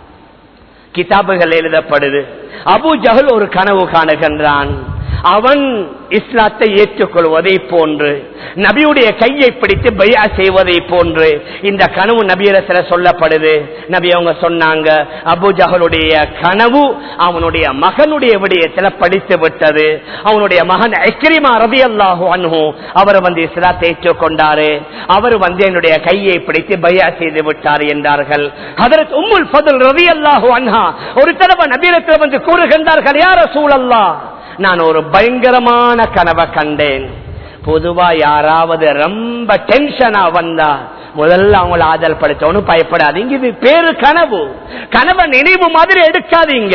கிதாபுகள் எழுதப்படுது. அபூ ஜஹல் ஒரு கனவு காணுகின்றான். அவன் இஸ்லாத்தை ஏற்றுக்கொள்வதை போன்று, நபியுடைய கையை பிடித்து பையா செய்வதை போன்று இந்த கனவு நபியிடத்துல சொல்லப்படுது. நபி அவங்க சொன்னாங்க, அபூ ஜஹலுடைய கனவு அவனுடைய மகனுடைய விடயத்துல படித்து விட்டது. அவனுடைய மகன் இக்ரிமா ரலியல்லாஹு அன்ஹு அவர் வந்து இஸ்லாத்தை ஏற்றுக்கொண்டாரு. அவர் வந்து என்னுடைய கையை பிடித்து பையா செய்து விட்டார் என்றார்கள். ஹதரத் உம்முல் ஃபதுல் ரலியல்லாஹு அன்ஹா ஒரு தடவை நபியிடத்துல வந்து கூறுகின்றார்கள், யா ரசூலல்லாஹ், நான் ஒரு பயங்கரமான கனவை கண்டேன். பொதுவா யாராவது ரொம்ப டென்ஷனா வந்தா முதல்ல அவங்கள ஆதல் படுத்தவனு பயப்படாதீங்க. இது பேரு கனவு. கனவை நினைவு மாதிரி எடுக்காதீங்க.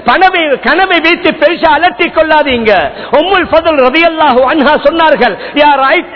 கனவை வைத்து பெருசா அலட்டிக் கொள்ளாதீங்க. உம்முல் ஃபதுல் ரலியல்லாஹு அன்ஹா சொன்னார்கள், யா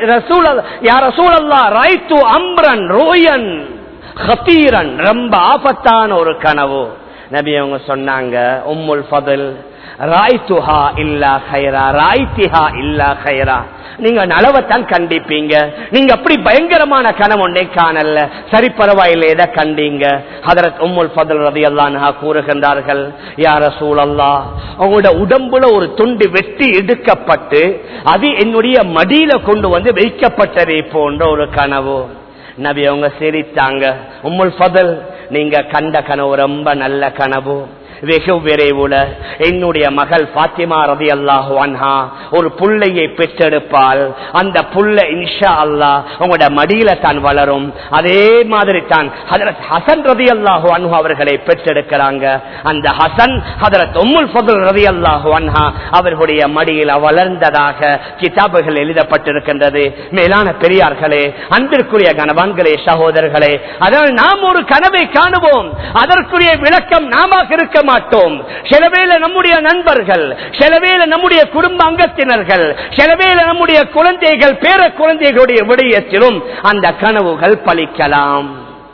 ரசூலல்லாஹ், ரைத்து அம்ரன் ருயன் ஹதீரன், ரொம்ப ஆபத்தான ஒரு கனவு. நபி அவங்க சொன்னாங்க, உம்முல் ஃபதுல், ராய்துஹா இல்லா கைரா, ராய்திஹா இல்லா கைரா, நீங்க நலவத்தான் கண்டிப்பீங்க. நீங்க அப்படி பயங்கரமான கனவு ஒன்றை காணல. சரி, பரவாயில்லை, எதை கண்டீங்க? ஹதரத் உம்முல் ஃபதுல் ரலியல்லாஹு அன்ஹா கூறுகின்றார்கள், யா ரசூலல்லாஹ், உங்களோட உடம்புல ஒரு துண்டு வெட்டி எடுக்கப்பட்டு அது என்னுடைய மடியில கொண்டு வந்து வைக்கப்பட்டதை போன்ற ஒரு கனவு. நபி அவங்க சிரித்தாங்க. உம்முல் ஃபதுல், நீங்க கண்ட கனவு ரொம்ப நல்ல கனவு. வெகு விரைவுல என்னுடைய மகள் பாத்திமா ரலியல்லாஹு அன்ஹா ஒரு புள்ளையை பெற்றெடுப்பாள். அந்த புள்ள இன்ஷா அல்லாஹ் உங்களோட மடியில தான் வளரும். அதே மாதிரி தான் ஹஜரத் ஹசன் ரலியல்லாஹு அன்ஹு அவர்களை பெற்றெடுக்கிறாங்க. அந்த ஹசன் ஹஜரத் உம்முல் ஃபதுல் ரலியல்லாஹு அன்ஹா அவர்களுடைய மடியில வளர்ந்ததாக கிதாபுகள் எழுதப்பட்டிருக்கின்றது. மேலான பெரியார்களே, அன்பிற்குரிய கணவான்களே, சகோதரர்களே, அதனால் நாம் ஒரு கனவை காணுவோம். அதற்குரிய விளக்கம் நாம இருக்க மாட்டோம். சிலவேளை நம்முடைய நண்பர்கள், சிலவேளை நம்முடைய குடும்ப அங்கத்தினர்கள், சிலவேளை நம்முடைய குழந்தைகள், பேர குழந்தைகளுடைய விடயத்திலும் அந்த கனவுகள் பலிக்கலாம்.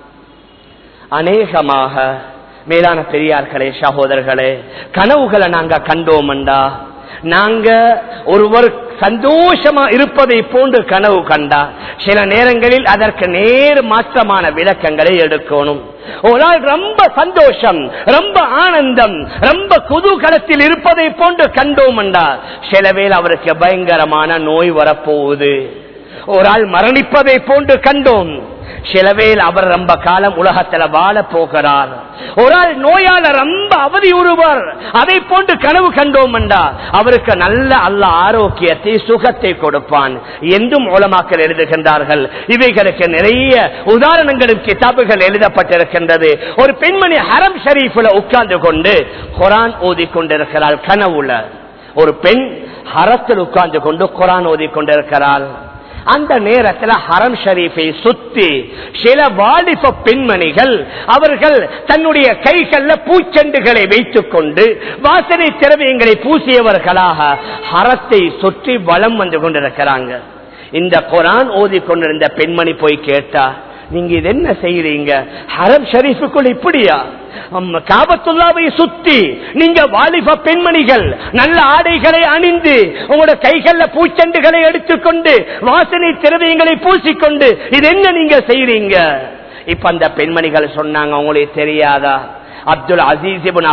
அநேகமாக மேலான பெரியார்களே, சகோதரர்களே, கனவுகளை நாங்க கண்டோம்டா, நாங்க ஒருவர் சந்தோஷமா இருப்பதை போன்று கனவு கண்டா சில நேரங்களில் அதற்கு நேர் மாற்றமான விளக்கங்களை எடுக்கணும். ஒரு நாள் ரொம்ப சந்தோஷம், ரொம்ப ஆனந்தம், ரொம்ப குதூகலத்தில் இருப்பதை போன்று கண்டோம்டா சில வேளை அவருக்கு பயங்கரமான நோய் வரப்போகுது. ஒரு ஆள் மரணிப்பதை போன்று கண்டோம், சிலவேல் அவர் ரொம்ப காலம் உலகத்தில் வாழ போகிறார். ஒரு ஆள் நோயால ரொம்ப அவதியுறுவர், அதை போன்று கனவு கண்டோம் என்றா அவருக்கு நல்ல அல்லாஹ் ஆரோக்கியத்தை, சுகத்தை கொடுப்பான் என்றும் உலமாக்கள் எழுதுகின்றார்கள். இவைகளுக்கு நிறைய உதாரணங்களும் கிதாபுகள் எழுதப்பட்டிருக்கின்றது. ஒரு பெண்மணி ஹரம் ஷரீஃப்ல உட்கார்ந்து கொண்டு குர்ஆன் ஓதி கொண்டிருக்கிறாள் கனவுல. ஒரு பெண் ஹரத்தில் உட்கார்ந்து கொண்டு குர்ஆன் ஓதிக் கொண்டிருக்கிறாள். அந்த நேரத்தில் ஹரம் ஷரீஃபை சுத்தி சில வாலிப பெண்மணிகள் அவர்கள் தன்னுடைய கைகளில் பூச்செண்டுகளை வைத்துக் கொண்டு வாசனை திரவியங்களை பூசியவர்களாக ஹரத்தை சுற்றி வலம் வந்து கொண்டிருக்கிறாங்க. இந்த குர்ஆன் ஓதிக் கொண்டிருந்த பெண்மணி போய் கேட்டா, நீங்க இது என்ன செய்யறீங்க? ஹரம் ஷரீஃபுக்குள் இப்படியா? காபத்துல்லாவை சுத்தி நீங்க வாலிப பெண்மணிகள் நல்ல ஆடைகளை அணிந்து உங்களோட கைகள்ல பூச்செண்டுகளை எடுத்துக்கொண்டு வாசனை திரவியங்களை பூசிக்கொண்டு இது என்ன நீங்க செய்யறீங்க? இப்ப அந்த பெண்மணிகள் சொன்னாங்க, உங்களுக்கு தெரியாதா? அப்துல் அசீஸ் இப்னு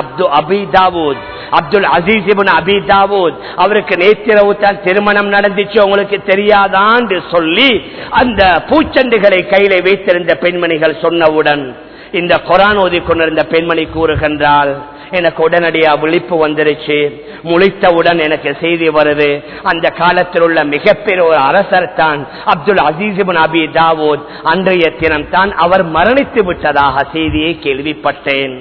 அபி தாவூத் அவருக்கு நேற்றிரவு தான் திருமணம் நடந்துச்சு, உங்களுக்கு தெரியாதான்னு சொல்லி அந்த பூச்செண்டுகளை கையில வைத்திருந்த பெண்மணிகள் சொன்னவுடன் இந்த குர்ஆன் ஓதிக் கொண்டிருந்த பெண்மணி கூறுகின்றாள், எனக்கு உடனடியா விழிப்பு வந்துருச்சு. முழித்தவுடன் எனக்கு செய்தி வருது, அந்த காலத்தில் உள்ள மிகப்பெரிய ஒரு அரசர் தான் அப்துல் அசீஸ் இப்னு அபி தாவூத். அன்றைய தினம் தான் அவர் மரணித்து விட்டதாக செய்தியை கேள்விப்பட்டேன்.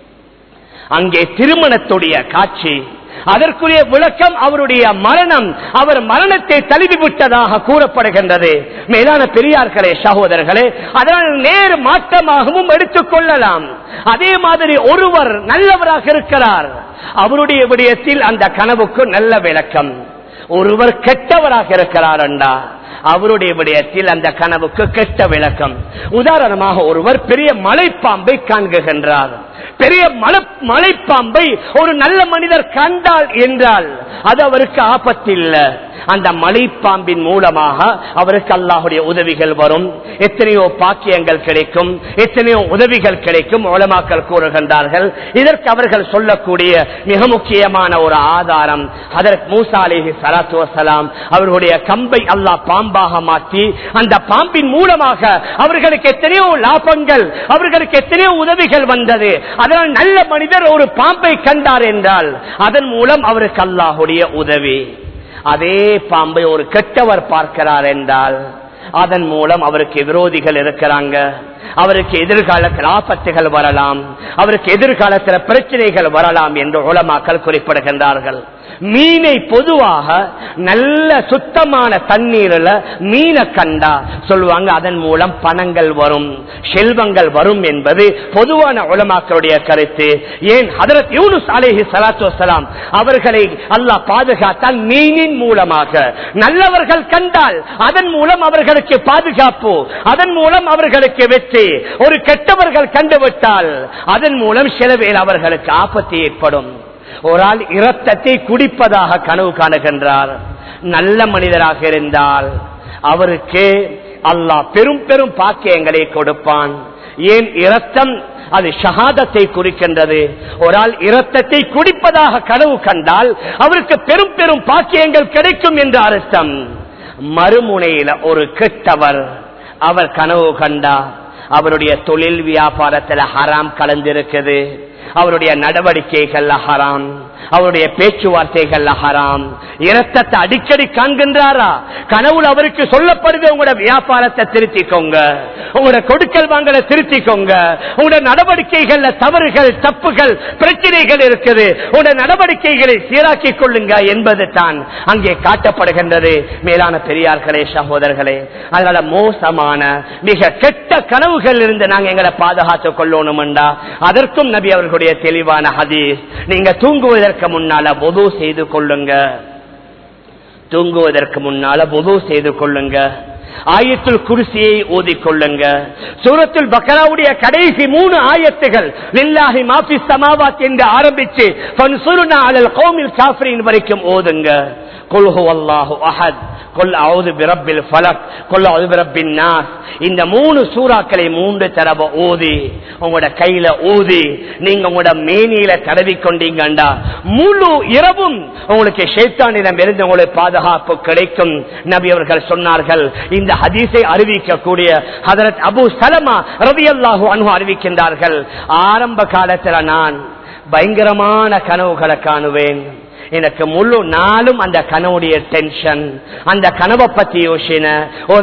அங்கே திருமணத்துடைய காட்சி, அதற்குரிய விளக்கம் அவருடைய மரணம், அவர் மரணத்தை தழுவி விட்டதாக கூறப்படுகின்றது. மேலான பெரியார்களே, சகோதரர்களே, அதனால் நேர் மாற்றமாகவும் எடுத்துக் கொள்ளலாம். அதே மாதிரி ஒருவர் நல்லவராக இருக்கிறார், அவருடைய விடயத்தில் அந்த கனவுக்கு நல்ல விளக்கம். ஒருவர் கெட்டவராக இருக்கிறார் என்றா அவருடைய விடயத்தில் அந்த கனவுக்கு கெட்ட விளக்கம். உதாரணமாக ஒருவர் பெரிய மலைப்பாம்பை காண்கின்றார். பெரிய மலைப்பாம்பை ஒரு நல்ல மனிதர் கண்டால் என்றால் அது அவருக்கு ஆபத்தில்லை. அந்த மலைப்பாம்பின் மூலமாக அவருக்கு அல்லாஹ்வுடைய உதவிகள் வரும், எத்தனையோ பாக்கியங்கள் கிடைக்கும், எத்தனையோ உதவிகள் கிடைக்கும் உலமாக்கள் கூறுகின்றார்கள். இதற்கு அவர்கள் சொல்லக்கூடிய மிக முக்கியமான ஒரு ஆதாரம், ஹதரத் மூசா அலைஹிஸ்ஸலாத்து வஸ்ஸலாம் அவர்களுடைய கம்பை அல்லாஹ் பாம்பாக மாற்றி அந்த பாம்பின் மூலமாக அவர்களுக்கு எத்தனையோ லாபங்கள், அவர்களுக்கு எத்தனையோ உதவிகள் வந்தது. அதனால் நல்ல மனிதர் ஒரு பாம்பை கண்டார் என்றால் அதன் மூலம் அவருக்கு அல்லாஹ்வுடைய உதவி. அதே பாம்பை ஒரு கெட்டவர் பார்க்கிறார் என்றால் அதன் மூலம் அவருக்கு விரோதிகள் இருக்கிறாங்க, அவருக்கு எதிர்காலத்தில் ஆபத்துகள் வரலாம், அவருக்கு எதிர்காலத்தில் பிரச்சனைகள் வரலாம் என்று உலமாக்கள் குறிப்பிடுகின்றார்கள். மீனை பொதுவாக நல்ல சுத்தமான தண்ணீரில் மீனை கண்டா சொல்லுவாங்க அதன் மூலம் பணங்கள் வரும், செல்வங்கள் வரும் என்பது பொதுவான உலமாக்களுடைய கருத்து. ஏன் ஹதரத் யூனுஸ் அலைஹிஸ்ஸலாத்து வஸ்ஸலாம் அவர்களை அல்லாஹ் பாதுகாத்தான் மீனின் மூலமாக. நல்லவர்கள் கண்டால் அதன் மூலம் அவர்களுக்கு பாதுகாப்பு, அதன் மூலம் அவர்களுக்கு வெற்றி. ஒரு கெட்டவர்கள் கண்டுவிட்டால் அதன் மூலம் சிலவேளை அவர்களுக்கு ஆபத்து ஏற்படும். ஒரு ஆள் இரத்தத்தை குடிப்பதாக கனவு காணுகின்றார். நல்ல மனிதராக இருந்தால் அவருக்கு அல்லாஹ் பெரும் பெரும் பாக்கியங்களை கொடுப்பான். ஏன்? இரத்தம் அது ஷஹாதத்தை குறிக்கின்றது. ஒரு ஆள் இரத்தத்தை குடிப்பதாக கனவு கண்டால் அவருக்கு பெரும் பெரும் பாக்கியங்கள் கிடைக்கும் என்று அர்த்தம். மறுமுனையில ஒரு கெட்டவர் அவர் கனவு கண்டா அவருடைய தொழில் வியாபாரத்தில் ஹராம் கலந்திருக்குது, அவருடைய நடவடிக்கைகள் ஹராம், அவருடைய பேச்சுவார்த்தைகள் ஹராம், இரத்தத்தை அடிக்கடி காண்கின்றாரா? கனவுல அவருக்கு சொல்லப்படுது, உங்களோட வியாபாரத்தை திருத்திக்கோங்க, உங்களோட கொடுக்கல் வாங்கலை திருத்திக்கோங்க, உங்களோட நடவடிக்கைகள்ல தவறுகள் தப்புகள் பிரச்சனைகள் இருக்குது, உங்களோட நடவடிக்கைகளை சீராக்கிக் கொள்ளுங்க என்பது தான் அங்கே காட்டப்படுகின்றது. மேலான பெரியார்களே, சகோதரர்களே, அதனால மோசமான மிக கெட்ட கனவுகள் இருந்து நாங்கள் எங்களை பாதுகாத்துக் கொள்ளணும் என்றா அதற்கும் நபி அவர்களுடைய தெளிவான ஹதீஸ், நீங்க தூங்குவதற்கு முன்னால வுது செய்து கொள்ளுங்க, தூங்குவதற்கு முன்னால வுது செய்து கொள்ளுங்க, ஆயத்துல் குர்சியை ஓதிக்கொள்ளுங்க, சூரத்துல் பக்ராவுடைய கடைசி 3 ஆயத்துகள் லில்லாஹி மா ஃபிஸ் ஸமாவாத் என்று ஆரம்பிச்சு ஃபன்சுர்னா அலல் கௌமில் காஃபிரின் வரைக்கும் ஓதுங்க. குல் ஹுவல்லாஹு அஹத், குல் அஊது பிரப்பில் ஃபலக், குல் அஊது பிரப்பின் நாஸ். இந்த 3 சூறாக்களை 3 தடவை ஓதி உங்களோட கையில ஊதி நீங்க உங்களோட மேனியில தடவி கொண்டீங்கண்டா முழு இரவும் உங்களுக்கு ஷைத்தானிடம் இருந்து உங்களுக்கு பாதுகாப்பு கிடைக்கும். நபி அவர்கள் சொன்னார்கள். இந்த ஹதீஸை அறிவிக்கக்கூடிய ஹதரத் அபூ சலமா ரலியல்லாஹு அன்ஹு அறிவிக்கின்றார்கள், ஆரம்ப காலத்துல நான் பயங்கரமான கனவுகளை காணுவேன், எனக்கு முழு நாளும் அந்த கனவுடைய டென்ஷன், அந்த கனவை பத்தி யோசனை,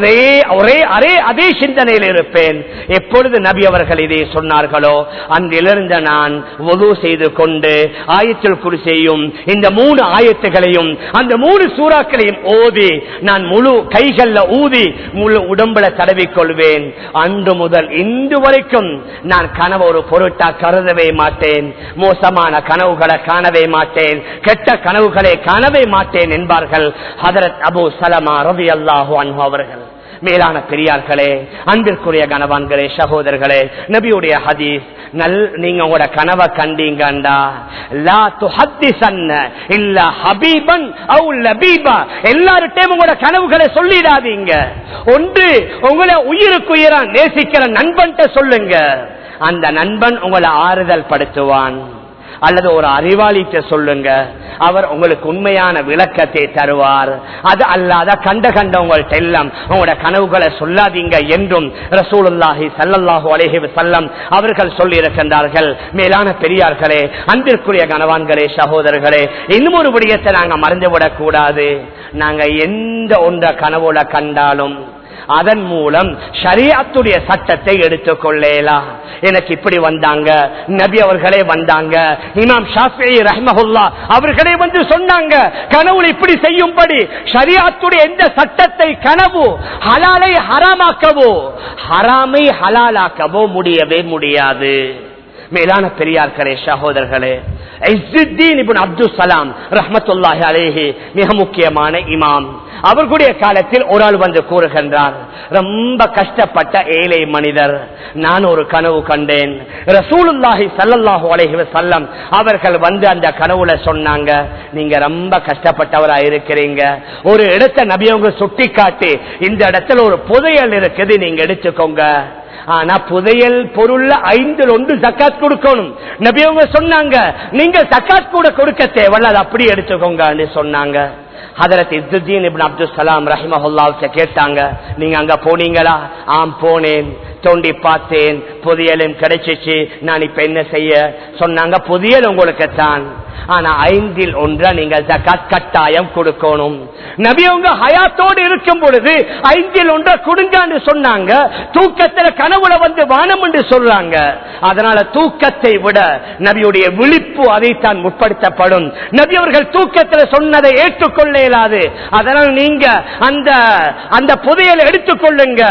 அதே சிந்தனையில் இருப்பேன். எப்பொழுது நபி அவர்கள் இதை சொன்னார்களோ அன்றிலிருந்து நான் வுது செய்து கொண்டு ஆயத்துல் குர்சியையும் இந்த 3 ஆயத்துகளையும் அந்த 3 சூறாக்களையும் ஓதி நான் முழு கைகள்ல ஊதி முழு உடம்புல தடவிக் கொள்வேன். அன்று முதல் இன்று வரைக்கும் நான் கனவு ஒரு பொருட்டா கருதவே மாட்டேன். மோசமான கனவுகளை காணவே மாட்டேன், கெட்ட கனவுகளை காணவே மாட்டேன் என்பார்கள் ஹதரத் அபூ சலமா ரலியல்லாஹு அன்ஹு அவர்கள். மேலான பெரியார்களே, அன்பிற்குரிய கணவான்களே, சகோதரர்களே, நபியுடைய ஹதீஸ், நீங்க உங்களோட கனவை கண்டீங்கண்டா லா துஹத்திஸன்ன இல்லா ஹபீபன் அவ் லபீபா, எல்லார்ட்டயும் உங்களோட கனவுகளை சொல்லிடாதீங்க. ஒன்று உங்களை உயிருக்கு உயிரா நேசிக்கிற நண்பன்ட்ட சொல்லுங்க. அந்த நண்பன் உங்களை ஆறுதல் படுத்துவான். அல்லது ஒரு அறிவாளிட்ட சொல்லுங்க, அவர் உங்களுக்கு உண்மையான விளக்கத்தை தருவார். அது அல்லாத கண்ட உங்கள்ட்ட எல்லாம் உங்களோட கனவுகளை சொல்லாதீங்க என்றும் ரசூலுல்லாஹி ஸல்லல்லாஹு அலைஹி வஸல்லம் அவர்கள் சொல்லி இருக்கின்றார்கள். மேலான பெரியார்களே, அன்பிற்குரிய கணவான்களே, சகோதரர்களே, இன்னும் ஒரு விடயத்தை நாங்க மறந்துவிடக் கூடாது. நாங்க எந்த ஒன்றை கனவுல கண்டாலும் அதன் மூலம் ஷரியத்துடைய சட்டத்தை எடுத்துக் கொள்ளலாம். எனக்கு இப்படி வந்தாங்க, நபி அவர்களே வந்தாங்க, இமாம் ஷாஃபிஈ ரஹ்மஹுல்லாஹ் அவர்களே வந்து சொன்னாங்க, கனவுல இப்படி செய்யும்படி. ஷரியத்துடைய எந்த சட்டத்தை கனவு ஹலாலை ஹராமாக்கவோ ஹராமை ஹலாலாக்கவோ முடியவே முடியாது. மேலான பெரியார்களே, சகோதரர்களே, இஸ்ஸுத்தீன் இப்னு அப்துல் சலாம் ரஹ்மத்துல்லாஹி அலைஹி மிக முக்கியமான இமாம். அவர்களுடைய காலத்தில் ஒரு ஆள் வந்து கூறுகின்றார், ரொம்ப கஷ்டப்பட்ட ஏழை மனிதர், நான் ஒரு கனவு கண்டேன். ரசூலுல்லாஹி ஸல்லல்லாஹு அலைஹி வஸல்லம் அவர்கள் வந்து அந்த கனவுல சொன்னாங்க, நீங்க ரொம்ப கஷ்டப்பட்டவரா இருக்கிறீங்க. ஒரு இடத்தை நபி அவங்க சுட்டி காட்டி, இந்த இடத்துல ஒரு புதையல் இருக்குது, நீங்க எடுத்துக்கோங்க. ஆனா புதையல் பொருள்ல 5 ஜக்காத் கொடுக்கணும். நபி அவங்க சொன்னாங்க, நீங்க ஜக்காத் கூட கொடுக்க தேவையில்ல, அதை அப்படி எடுத்துக்கோங்க சொன்னாங்க. ஹதரத் இஸ்ஸுத்தீன் இப்னு அப்துல் சலாம் ரஹிமஹுல்லாஹ் கேட்டாங்க, நீங்க அங்க போனீங்களா? ஆம் போனேன், தோண்டி பார்த்தேன், புதையலும் கிடைச்சிச்சு. நான் இப்ப என்ன செய்ய? சொன்னாங்க, புதையல் உங்களுக்கு தான், ஆனா 5 நீங்க ஜக்காத் கட்டாயம் கொடுக்கணும். நபி அவங்க ஹயாத்தோடு இருக்கும் பொழுது 5 கொடுங்கன்னு சொன்னாங்க. தூக்கத்துல கனவுல வந்து வானம் என்று சொல்றாங்க. அதனால தூக்கத்தை விட நபியுடைய விழிப்பு அதைத்தான் முற்படுத்தப்படும். நபி அவர்கள் தூக்கத்துல சொன்னதை ஏற்றுக்கொள்ள இயலாது. அதனால் நீங்க அந்த புதையலை எடுத்துக்கொள்ளுங்க,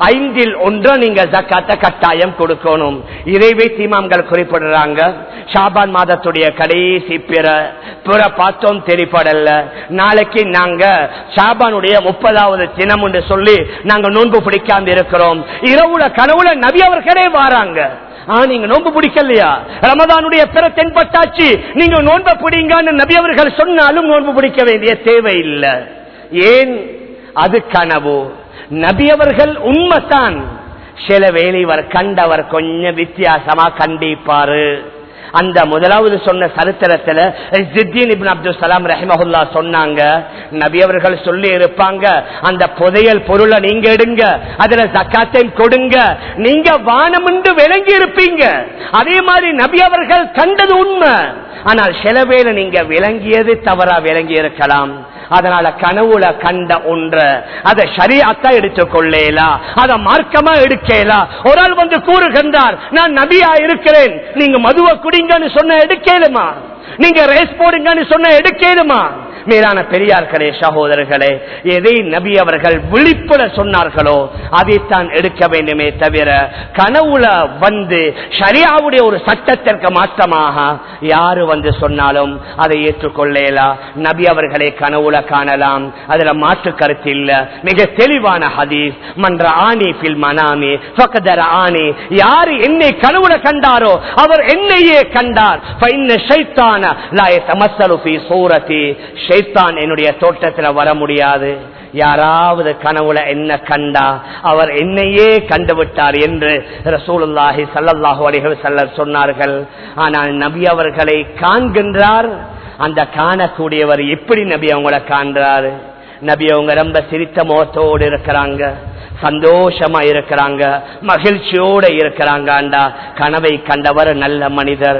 5 நீங்க ஜக்காத்தை கட்டாயம் கொடுக்கணும். இதை வைத்து இமாம்கள் குறிப்பிடுறாங்க, ஷாபான் மாதத்துடைய கடைசி பிற பார்த்தோம் தெரிப்படல, நாளைக்கு நாங்க ஷாபானுடைய 30வது தினம் என்று சொல்லி நாங்க நோன்பு பிடிக்காம இருக்கிறோம். இரவுல கனவுல நபி அவர்களே வாராங்க, நீங்க நோன்பு பிடிக்கலையா? ரமதானுடைய பிற தென்பட்டாச்சு, நீங்க நோன்பு பிடிங்கன்னு நபி அவர்கள் சொன்னாலும் நோன்பு பிடிக்க வேண்டிய தேவையில்லை. ஏன்? அது கனவு. நபி அவர்கள் உண்மைத்தான், சில வேளைவர் கண்டவர் கொஞ்சம் வித்தியாசமா கண்டிப்பாரு. அந்த முதலாவது சொன்ன சரித்திரத்துல இஸ்ஸுத்தீன் இப்னு அப்துல் சலாம் ரஹிமஹுல்லாஹ் சொன்னாங்க, நபி அவர்கள் சொல்லி இருப்பாங்க, அந்த புதையல் பொருளை நீங்க எடுங்க, அதுல ஜக்காத்தையும் கொடுங்க, நீங்க வானம் என்று விளங்கி இருப்பீங்க. அதே மாதிரி நபி அவர்கள் கண்டது உண்மை, ஆனால் சில வேளை நீங்க விளங்கியது தவறா விளங்கி இருக்கலாம். அதனால கனவுல கண்ட ஒன்று அதை ஷரியத்தா எடுத்துக்கொள்ளலாம், அதை மார்க்கமா எடுக்கலாம். ஒரு ஆள் வந்து கூறுகின்றார், நான் நபியா இருக்கிறேன், நீங்க மதுவை குடிங்கன்னு சொன்ன எடுக்கலுமா? நீங்க ரேஸ் போடுங்கன்னு சொன்ன எடுக்கலுமா? மேலான பெரியார்களே, சகோதரர்களே, எதை நபி அவர்கள் விழிப்புல சொன்னார்களோ அதைத்தான் எடுக்க வேண்டுமே தவிர கனவுல வந்து ஷரியாவுடைய ஒரு சட்டத்திற்கு மாற்றமாக யாரு வந்து சொன்னாலும் அதை ஏற்றுக்கொள்ளலாம். நபி அவர்களை கனவுல காணலாம், அதுல மாற்று கருத்து இல்ல. மிக தெளிவான ஹதீஸ், மன்ற ஆணி பில் மனாமி ஃபகதர ஆணி, யாரு என்னை கனவுல கண்டாரோ அவர் என்னையே கண்டார். ஷைத்தான லா யதமஸ்ஸலு ஃபீ சூரதி, ஷைத்தான் என்னுடைய தோற்றத்தில் வர முடியாது. யாராவது கனவுல என்ன கண்டா அவர் என்னையே கண்டுவிட்டார் என்று ரசூலுல்லாஹி ஸல்லல்லாஹு அலைஹி வஸல்லம் சொன்னார்கள். ஆனால் நபி அவர்களை காண்கின்றார். அந்த காணக்கூடியவர் எப்படி நபி அவங்கள காண்றாரு? நபி அவங்க ரொம்ப சிரித்த முகத்தோடு இருக்கிறாங்க, சந்தோஷமா இருக்கிறாங்க, மகிழ்ச்சியோட இருக்கிறாங்க. கனவை கண்டவர் நல்ல மனிதர்.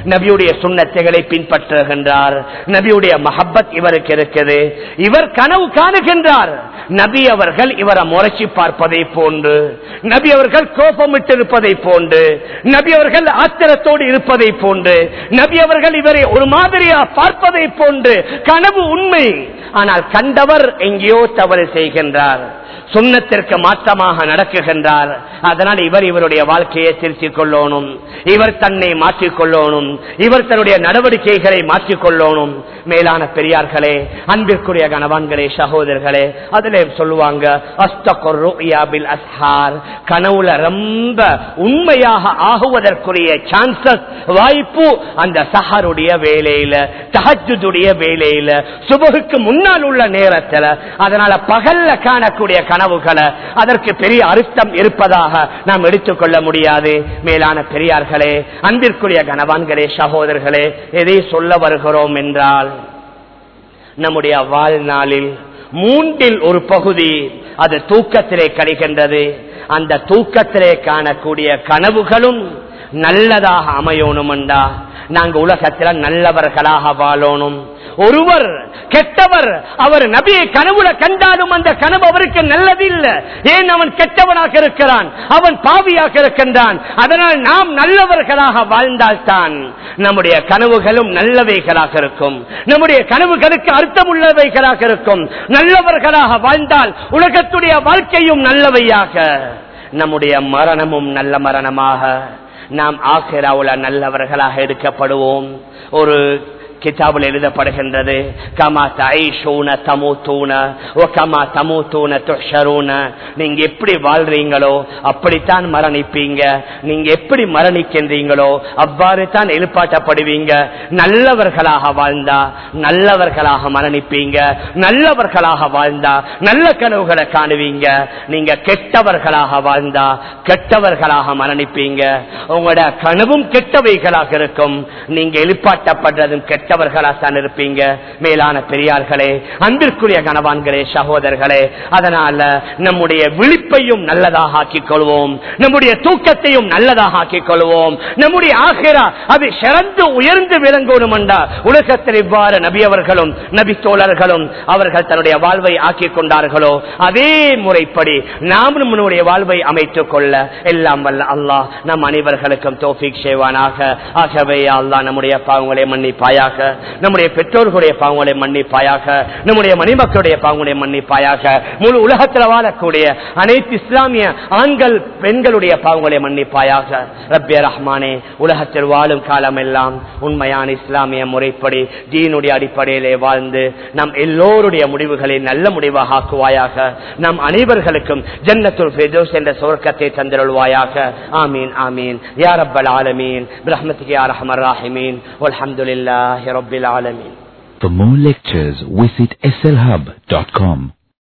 நபியுடைய சுன்னத்துகளை பின்பற்றுகின்றார். நபியுடைய மஹப்பத் இவருக்கு இருக்குது. இவர் கனவு காணுகின்றார். நபி அவர்கள் இவரை முறைச்சி பார்ப்பதை போன்று, நபி அவர்கள் கோபமிட்டு இருப்பதை போன்று, நபி அவர்கள் ஆத்திரத்தோடு இருப்பதை போன்று, நபி அவர்கள் இவரை ஒரு மாதிரியா பார்ப்பதை போன்று கனவு உண்மை. ஆனால் கண்டவர் எங்கேயோ தவறு செய்கின்றார், சுன்னத்திற்கு மாற்றமாக நடக்குகின்றார். அதனால் இவருடைய வாழ்க்கையை திருத்திக் கொள்ளணும், இவர் தன்னை மாற்றிக்கொள்ளணும், இவர் தன்னுடைய நடவடிக்கைகளை மாற்றிக்கொள்ளணும். மேலான பெரியார்களே, அன்பிற்குரிய கணவான்களே, சகோதரர்களே, அதிலே சொல்லுவாங்க கனவுல ரொம்ப உண்மையாக ஆகுவதற்குரிய சான்சஸ், வாய்ப்பு அந்த சஹருடைய வேலையில, தஹஜ்ஜுடைய வேலையில, சுபஹுக்கு முன்னால் உள்ள நேரத்தில். அதனால பகல்ல காணக்கூடிய கனவுகளை அதற்கு பெரிய அர்த்தம் இருப்பதாக நாம் எடுத்துக்கொள்ள முடியாது. மேலான பெரியார்களே, அன்பிற்குரிய கணவான்களே, சகோதரர்களே, எதை சொல்ல வருகிறோம் என்றால், நம்முடைய வாழ்நாளில் 3 ஒரு பகுதி அது தூக்கத்திலே கழிகின்றது. அந்த தூக்கத்திலே காணக்கூடிய கனவுகளும் நல்லதாக அமையணும் என்றா நாங்க உலகத்தில் நல்லவர்களாக வாழணும். ஒருவர் கெட்டவர், அவர் நபியை கனவுல கண்டாலும் அந்த கனவு அவருக்கு நல்லதில்லை. ஏன்? அவன் கெட்டவனாக இருக்கிறான், அவன் பாவியாக இருக்கின்றான். அதனால் நாம் நல்லவர்களாக வாழ்ந்தால்தான் நம்முடைய கனவுகளும் நல்லவைகளாக இருக்கும், நம்முடைய கனவுகளுக்கு அர்த்தம் உள்ளவைகளாக இருக்கும். நல்லவர்களாக வாழ்ந்தால் உலகத்துடைய வாழ்க்கையும் நல்லவையாக, நம்முடைய மரணமும் நல்ல மரணமாக, நாம் ஆகிராவுல நல்லவர்களாக எடுக்கப்படுவோம். ஒரு கிதாபில் எழுதப்படுகின்றது, கமா தஐஷூன தமூதூன வ கமா தமூதூன துஹ்ஷரூன. நீங்க எப்படி வாழ்றீங்களோ அப்படித்தான் மரணிப்பீங்க, நீங்க எப்படி மரணிக்கின்றீங்களோ அவ்வாறு தான் எழுப்பாட்டப்படுவீங்க. நல்லவர்களாக வாழ்ந்தா நல்லவர்களாக மரணிப்பீங்க, நல்லவர்களாக வாழ்ந்தா நல்ல கனவுகளை காணுவீங்க. நீங்க கெட்டவர்களாக வாழ்ந்தா கெட்டவர்களாக மரணிப்பீங்க. உங்களோட கனவும் கெட்டவைகளாக இருக்கும், நீங்க எழுப்பாட்டப்படுறதும் கெட்டவர்களாத்தான் இருப்பீங்க. மேலான பெரியார்களே, அன்பிற்குரிய கணவான்களே, சகோதரர்களே, அதனால நம்முடைய விழிப்பையும் நல்லதாக ஆக்கிக் கொள்வோம், நம்முடைய தூக்கத்தையும் நல்லதாக ஆக்கிக் கொள்வோம். நம்முடைய ஆகிரா அது சிறந்து உயர்ந்து விளங்கணும் என்றா உலகத்தில் இவ்வாறு நபியவர்களும் நபி தோழர்களும் அவர்கள் தன்னுடைய வாழ்வை ஆக்கிக் கொண்டார்களோ அதே முறைப்படி நாம் நம்முடைய வாழ்வை அமைத்துக் கொள்ள எல்லாம் வல்ல அல்லாஹ் நம் அனைவர்களுக்கும் தௌஃபீக் செய்வானாக. ஆகவே அல்லாஹ் நம்முடைய பாவங்களை மன்னிப்பாயாக, நம்முடைய பெற்றோர்களுடைய பாவங்களை மன்னிப்பாயாக, நம்முடைய மணிமக்களுடைய பாவங்களை மன்னிப்பாயாக, முழு உலகத்தில் வாழக்கூடிய அனைத்து இஸ்லாமிய ஆண்கள் பெண்களுடைய பாவங்களை மன்னிப்பாயாக. ரப்பிய ரஹ்மானே, உலகத்தில் வாழும் காலம் எல்லாம் உண்மையான இஸ்லாமிய முறைப்படி தீனுடைய அடிப்படையிலே வாழ்ந்து நம் எல்லோருடைய முடிவுகளை நல்ல முடிவாக ஆக்குவாயாக. நம் அனைவர்களுக்கும் ஜன்னத்துல் ஃபிர்தௌஸ் என்ற சொர்க்கத்தை தந்தருள்வாயாக. ஆமீன் ஆமீன் யா ரப்பல் ஆலமீன் பிரஹ்மத்திக யா அர்ஹமர் ராஹிமீன் வல்ஹம்துலில்லாஹி ரப்பில் ஆலமீன். For more lectures, visit slhub.com.